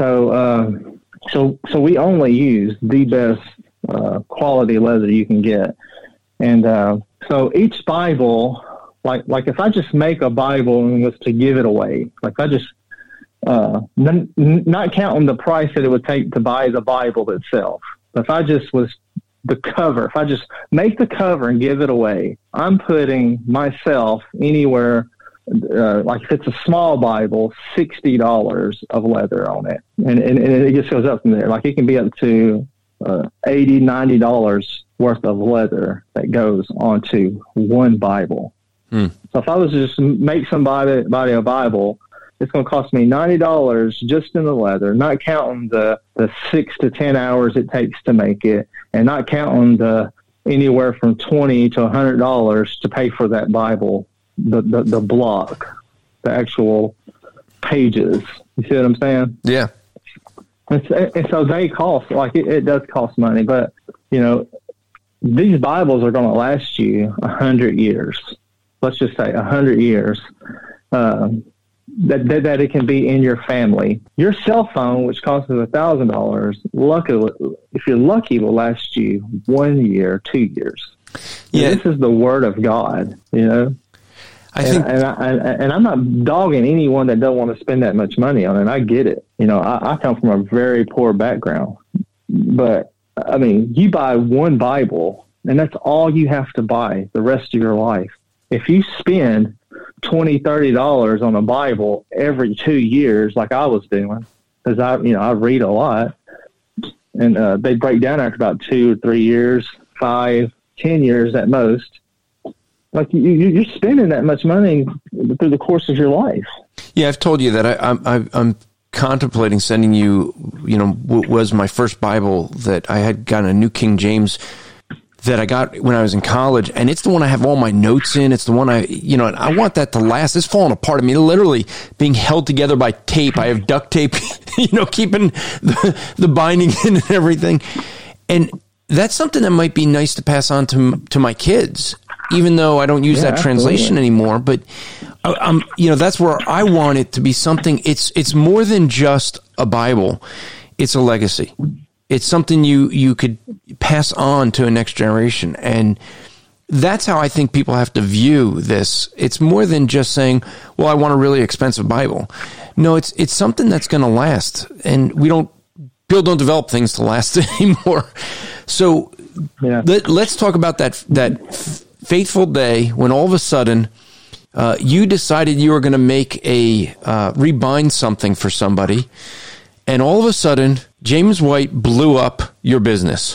so we only use the best quality leather you can get. And so each Bible, like if I just make a Bible and was to give it away, like I just not counting the price that it would take to buy the Bible itself. If I just was the cover, if I just make the cover and give it away, I'm putting myself anywhere, like if it's a small Bible, $60 of leather on it. And it just goes up from there. Like it can be up to $80, $90 worth of leather that goes onto one Bible. So if I was to just make somebody a Bible, it's going to cost me $90 just in the leather, not counting the 6 to 10 hours it takes to make it, and not counting the anywhere from $20 to $100 to pay for that Bible, the block, the actual pages. You see what I'm saying? Yeah. And so they cost, like it does cost money, but these Bibles are going to last you 100 years. Let's just say 100 years. That it can be in your family. Your cell phone, which costs $1,000, luckily, if you're lucky, will last you 1 year, 2 years. Yeah, this is the Word of God. I think, and I'm not dogging anyone that don't want to spend that much money on it. I get it. I come from a very poor background, but I mean, you buy one Bible, and that's all you have to buy the rest of your life. If you spend $20, $30 on a Bible every 2 years, like I was doing, because I read a lot, and they break down after about 2 or 3 years, 5, 10 years at most. Like you're spending that much money through the course of your life. Yeah, I've told you that I'm contemplating sending you. Was my first Bible that I had gotten a New King James that I got when I was in college, and it's the one I have all my notes in. It's the one and I want that to last. It's falling apart. I mean, literally being held together by tape. I have duct tape, keeping the binding in and everything. And that's something that might be nice to pass on to my kids, even though I don't use that translation anymore. But that's where I want it to be something. It's more than just a Bible. It's a legacy. It's something you could pass on to a next generation. And that's how I think people have to view this. It's more than just saying, well, I want a really expensive Bible. No, it's something that's going to last. And people don't develop things to last anymore. So let's talk about that fateful day when all of a sudden you decided you were going to make rebind something for somebody. And all of a sudden, James White blew up your business.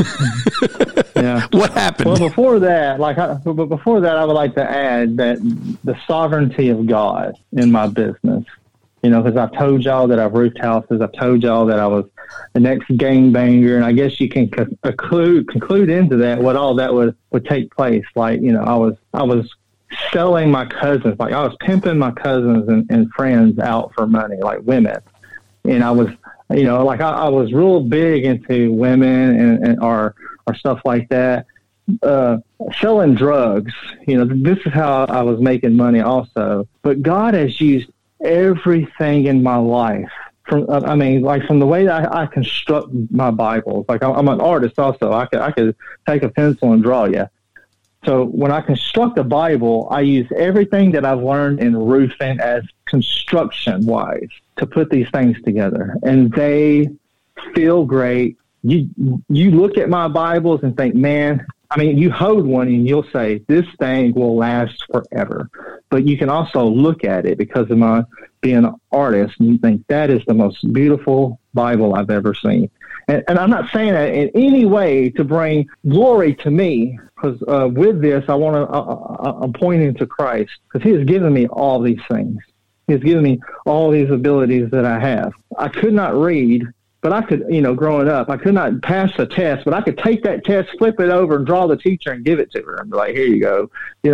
Yeah. What happened? Well, before that, I would like to add that the sovereignty of God in my business. Because I've told y'all that I've roofed houses. I've told y'all that I was the next gangbanger, and I guess you can conclude into that what all that would take place. Like, I was selling my cousins, like I was pimping my cousins and friends out for money, like women. And I was, I was real big into women and or stuff like that. Selling drugs, this is how I was making money also. But God has used everything in my life from the way that I construct my Bibles. Like I'm an artist also. I could take a pencil and draw you. So when I construct a Bible, I use everything that I've learned in roofing as construction-wise to put these things together. And they feel great. You look at my Bibles and think, man, you hold one and you'll say, this thing will last forever. But you can also look at it because of my being an artist, and you think that is the most beautiful Bible I've ever seen. And I'm not saying that in any way to bring glory to me, because with this, I'm pointing to Christ, because He has given me all these things. He has given me all these abilities that I have. I could not read, but I could, growing up, I could not pass a test, but I could take that test, flip it over, and draw the teacher and give it to her. And be like, here you go.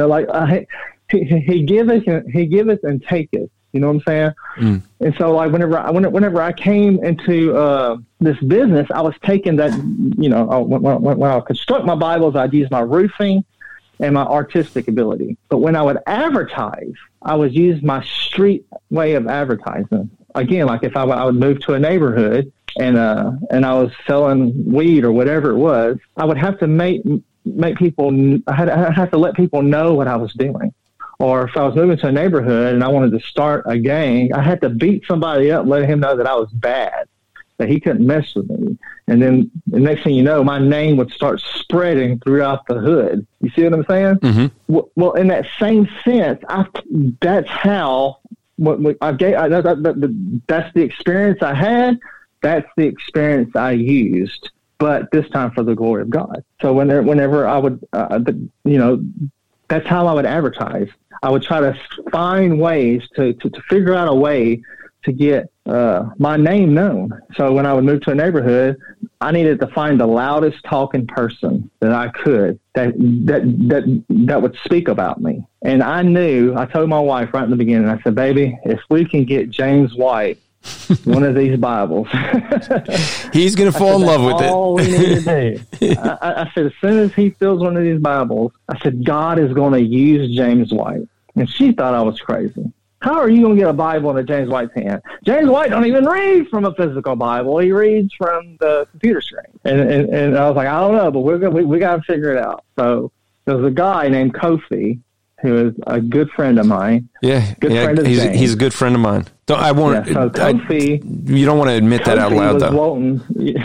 He giveth and taketh. You know what I'm saying? Mm. And so, like, whenever I came into this business, I was taking that, when I construct my Bibles, I'd use my roofing and my artistic ability. But when I would advertise, I would use my street way of advertising. Again, like if I would move to a neighborhood and I was selling weed or whatever it was, I would have to make people. I had to let people know what I was doing. Or if I was moving to a neighborhood and I wanted to start a gang, I had to beat somebody up, let him know that I was bad, that he couldn't mess with me. And then the next thing you know, my name would start spreading throughout the hood. You see what I'm saying? Mm-hmm. Well, in that same sense, that's how I gave. That's the experience I had. That's the experience I used, but this time for the glory of God. So whenever I would, that's how I would advertise. I would try to find ways to figure out a way to get my name known. So when I would move to a neighborhood, I needed to find the loudest talking person that I could that would speak about me. And I told my wife right in the beginning, I said, baby, if we can get James White one of these Bibles, he's going to fall in love with it. All we need to do. I said, as soon as he fills one of these Bibles, I said, God is going to use James White. And she thought I was crazy. How are you going to get a Bible in a James White's hand? James White don't even read from a physical Bible. He reads from the computer screen. And I was like, I don't know, but we got to figure it out. So there's a guy named Kofi who is a good friend of mine. Yeah, friend of he's a good friend of mine. Kofi, you don't want to admit that out loud, though.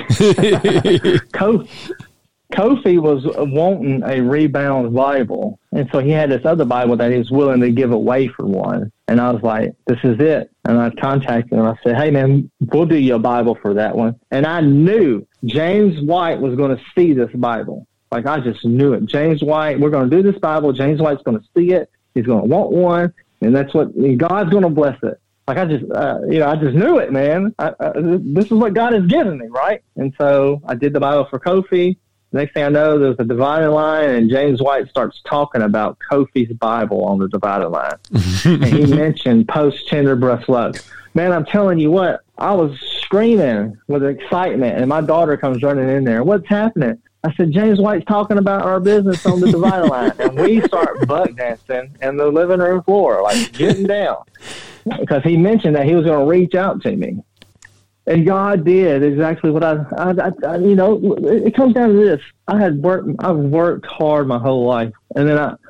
Kofi was wanting a rebound Bible, and so he had this other Bible that he was willing to give away for one. And I was like, this is it. And I contacted him. I said, hey, man, we'll do your Bible for that one. And I knew James White was going to see this Bible. Like, I just knew it. James White, we're going to do this Bible. James White's going to see it. He's going to want one. And that's what God's going to bless it. Like, I just knew it, man. This is what God has given me, right? And so I did the Bible for Kofi. Next thing I know, there's a dividing line, and James White starts talking about Kofi's Bible on the dividing line. And he mentioned post-tender breast love. Man, I'm telling you what, I was screaming with excitement, and my daughter comes running in there. What's happening? I said, James White's talking about our business on the dividing line. And we start buck dancing in the living room floor, like getting down. Because he mentioned that he was going to reach out to me. And God did exactly what I you know, it comes down to this. I've worked hard my whole life. And then I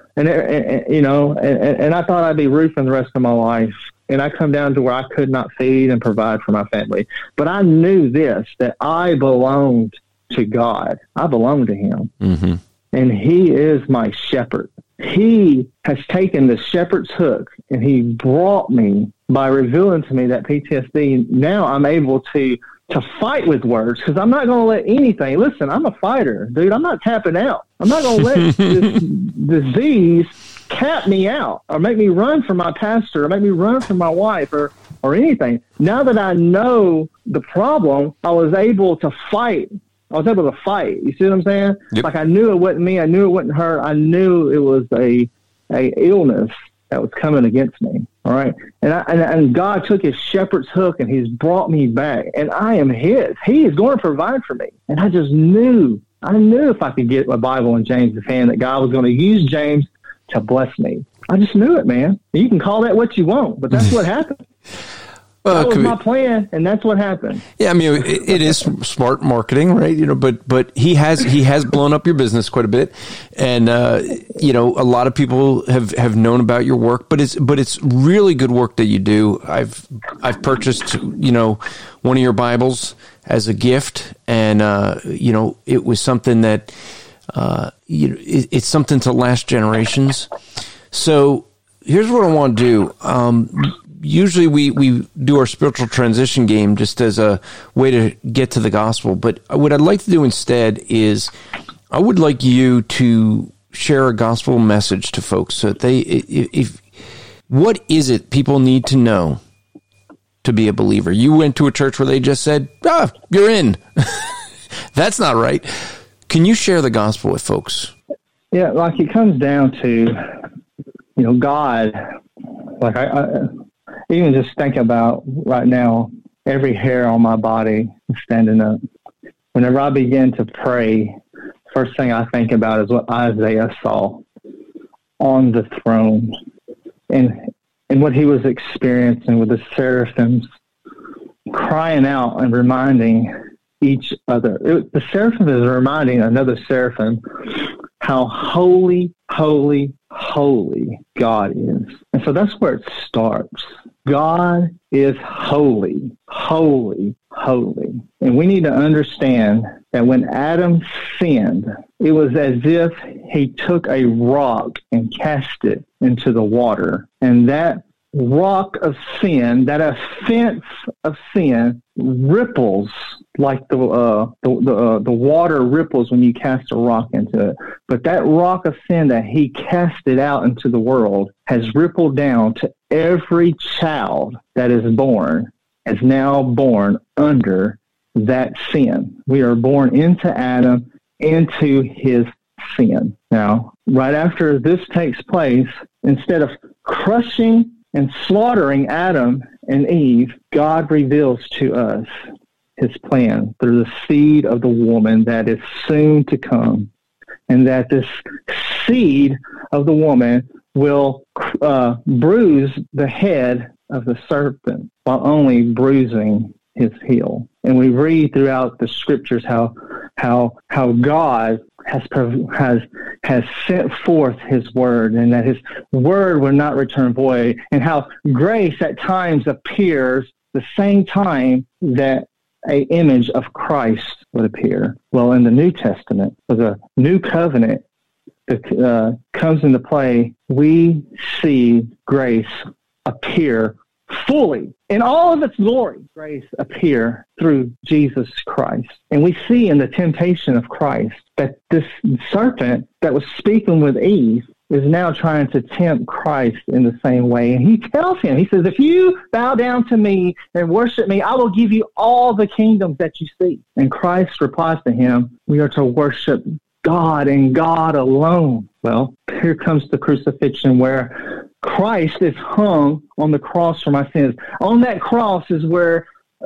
thought I'd be roofing the rest of my life. And I come down to where I could not feed and provide for my family. But I knew this, that I belonged to God. I belong to him. Mm-hmm. And he is my shepherd. He has taken the shepherd's hook and he brought me by revealing to me that PTSD. Now I'm able to fight with words, because I'm not going to let anything. Listen, I'm a fighter, dude. I'm not tapping out. I'm not going to let this disease cap me out or make me run from my pastor or make me run from my wife or anything. Now that I know the problem, I was able to fight. You see what I'm saying? Yep. Like, I knew it wasn't me. I knew it wasn't her. I knew it was a illness that was coming against me. All right. And God took his shepherd's hook and he's brought me back, and I am his. He is going to provide for me. And I just knew, if I could get my Bible in James' hand, that God was going to use James to bless me. I just knew it, man. You can call that what you want, but that's what happened. That was my plan, and that's what happened. Yeah, I mean, it is smart marketing, right? You know, but he has blown up your business quite a bit, and you know, a lot of people have known about your work, but it's really good work that you do. I've purchased, you know, one of your Bibles as a gift, and you know, it was something that you know, it's something to last generations. So here's what I want to do. Usually we do our spiritual transition game just as a way to get to the gospel. But what I'd like to do instead is I would like you to share a gospel message to folks so that what is it people need to know to be a believer? You went to a church where they just said, you're in. That's not right. Can you share the gospel with folks? Yeah, like it comes down to, you know, God. Like I even just think about right now, every hair on my body is standing up. Whenever I begin to pray, first thing I think about is what Isaiah saw on the throne and what he was experiencing with the seraphims crying out and reminding each other. The seraphim is reminding another seraphim how holy, holy, holy God is. And so that's where it starts. God is holy, holy, holy. And we need to understand that when Adam sinned, it was as if he took a rock and cast it into the water. And that rock of sin, that offense of sin, ripples like the water ripples when you cast a rock into it. But that rock of sin that he casted out into the world has rippled down to every child that is born, is now born under that sin. We are born into Adam, into his sin. Now, right after this takes place, instead of crushing and slaughtering Adam and Eve, God reveals to us his plan through the seed of the woman that is soon to come, and that this seed of the woman will bruise the head of the serpent while only bruising his heel. And we read throughout the scriptures how God has sent forth his word, and that his word will not return void, and how grace at times appears the same time that an image of Christ would appear. Well, in the New Testament, with a new covenant that comes into play, we see grace appear fully in all of its glory. Grace appear through Jesus Christ. And we see in the temptation of Christ that this serpent that was speaking with Eve is now trying to tempt Christ in the same way. And he tells him, he says, if you bow down to me and worship me, I will give you all the kingdoms that you see. And Christ replies to him, we are to worship God and God alone. Well, here comes the crucifixion where Christ is hung on the cross for my sins. On that cross is where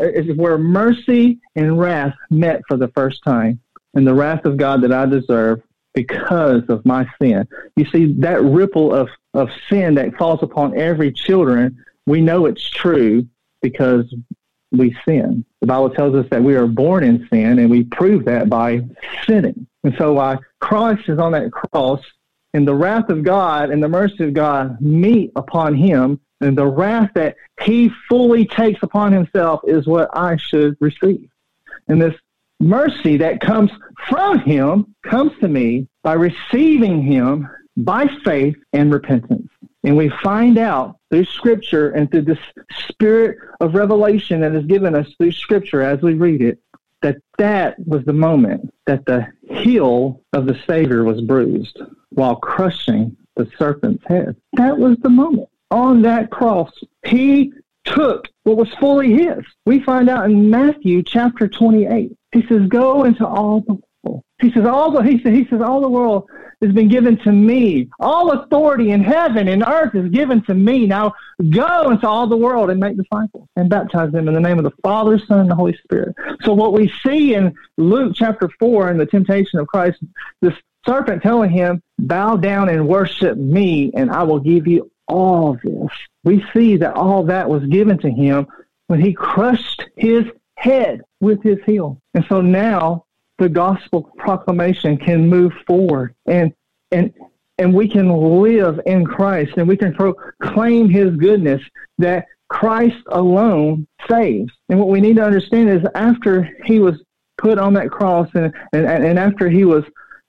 mercy and wrath met for the first time. And the wrath of God that I deserve because of my sin. You see, that ripple of sin that falls upon every children, we know it's true because we sin. The Bible tells us that we are born in sin, and we prove that by sinning. And so while Christ is on that cross, and the wrath of God and the mercy of God meet upon him, and the wrath that he fully takes upon himself is what I should receive. And this mercy that comes from him comes to me by receiving him by faith and repentance. And we find out through Scripture and through this spirit of revelation that is given us through Scripture as we read it, that was the moment that the heel of the Savior was bruised while crushing the serpent's head. That was the moment. On that cross, he took what was fully his. We find out in Matthew chapter 28. He says, go into all the world. He says, all the world has been given to me. All authority in heaven and earth is given to me. Now go into all the world and make disciples and baptize them in the name of the Father, Son, and the Holy Spirit. So what we see in Luke chapter 4 in the temptation of Christ, this serpent telling him, bow down and worship me, and I will give you all this. We see that all that was given to him when he crushed his head with his heel. And so now the gospel proclamation can move forward, and we can live in Christ, and we can proclaim his goodness, that Christ alone saves. And what we need to understand is after he was put on that cross and after he was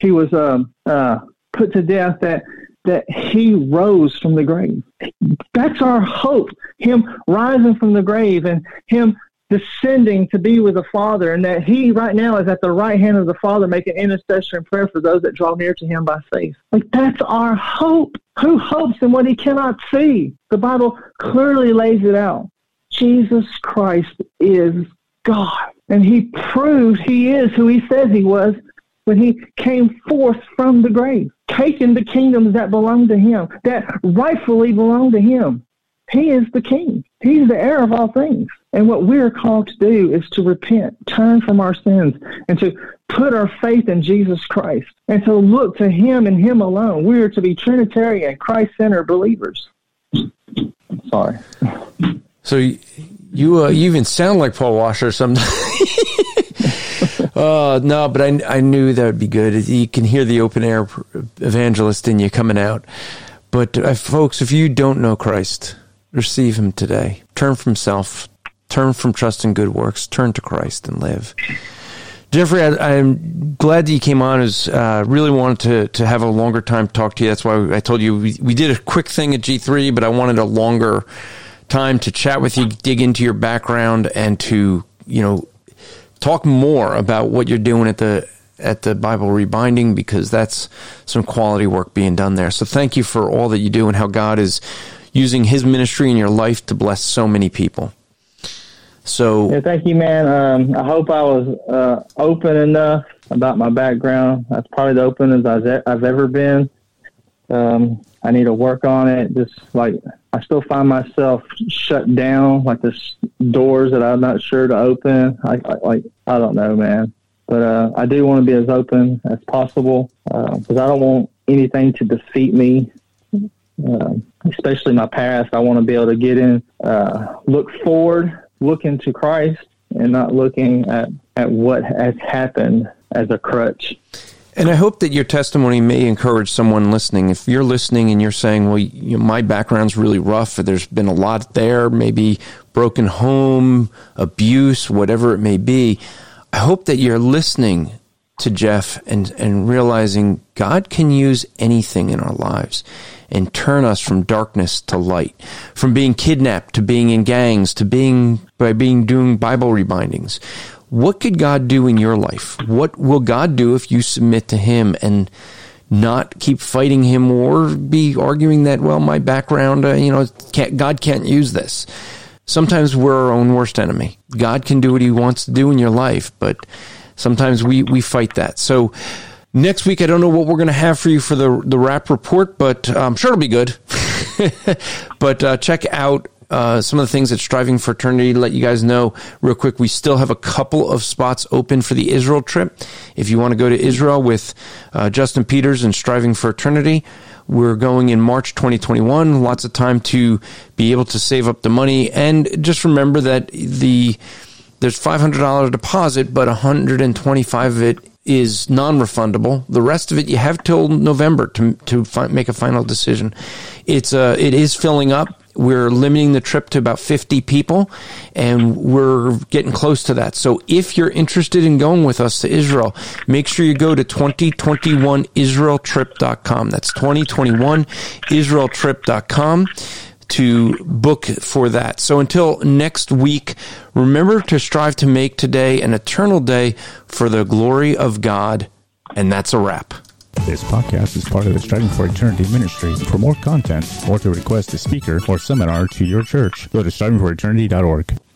put to death, that he rose from the grave. That's our hope, him rising from the grave and him descending to be with the Father, and that he right now is at the right hand of the Father making intercession and prayer for those that draw near to him by faith. Like, that's our hope. Who hopes in what he cannot see? The Bible clearly lays it out. Jesus Christ is God, and he proved he is who he says he was when he came forth from the grave, taking the kingdoms that belong to him, that rightfully belong to him. He is the king. He's the heir of all things. And what we're called to do is to repent, turn from our sins, and to put our faith in Jesus Christ, and to look to him and him alone. We are to be Trinitarian, Christ-centered believers. Sorry. So you even sound like Paul Washer sometimes. No, but I knew that would be good. You can hear the open air evangelist in you coming out. But folks, if you don't know Christ, receive him today. Turn from self. Turn from trust in good works. Turn to Christ and live. Jeffrey, I'm glad that you came on. Really wanted to have a longer time to talk to you. That's why I told you we did a quick thing at G3, but I wanted a longer time to chat with you, dig into your background, and to, talk more about what you're doing at the Bible Rebinding, because that's some quality work being done there. So thank you for all that you do and how God is using his ministry in your life to bless so many people. So yeah, thank you, man. I hope I was open enough about my background. That's probably the openest I've ever been. I need to work on it. Just like I still find myself shut down, like there's doors that I'm not sure to open. I don't know, man. But I do want to be as open as possible because I don't want anything to defeat me, especially my past. I want to be able to get in, look forward, look into Christ, and not looking at what has happened as a crutch. And I hope that your testimony may encourage someone listening. If you're listening and you're saying, well, my background's really rough, or there's been a lot there, maybe broken home, abuse, whatever it may be, I hope that you're listening to Jeff and realizing God can use anything in our lives and turn us from darkness to light, from being kidnapped to being in gangs to doing Bible rebindings. What could God do in your life? What will God do if you submit to him and not keep fighting him or be arguing that, well, my background, God can't use this. Sometimes we're our own worst enemy. God can do what he wants to do in your life, but sometimes we fight that. So next week, I don't know what we're going to have for you for the Rap Report, but I'm sure it'll be good. But check out some of the things at Striving for Eternity. To let you guys know real quick, we still have a couple of spots open for the Israel trip. If you want to go to Israel with Justin Peters and Striving for Eternity, we're going in March 2021. Lots of time to be able to save up the money. And just remember that there's $500 deposit, but $125 of it is non-refundable. The rest of it, you have till November to make a final decision. It is filling up. We're limiting the trip to about 50 people, and we're getting close to that. So if you're interested in going with us to Israel, make sure you go to 2021israeltrip.com. That's 2021israeltrip.com to book for that. So until next week, remember to strive to make today an eternal day for the glory of God. And that's a wrap. This podcast is part of the Striving for Eternity ministry. For more content or to request a speaker or seminar to your church, go to strivingforeternity.org.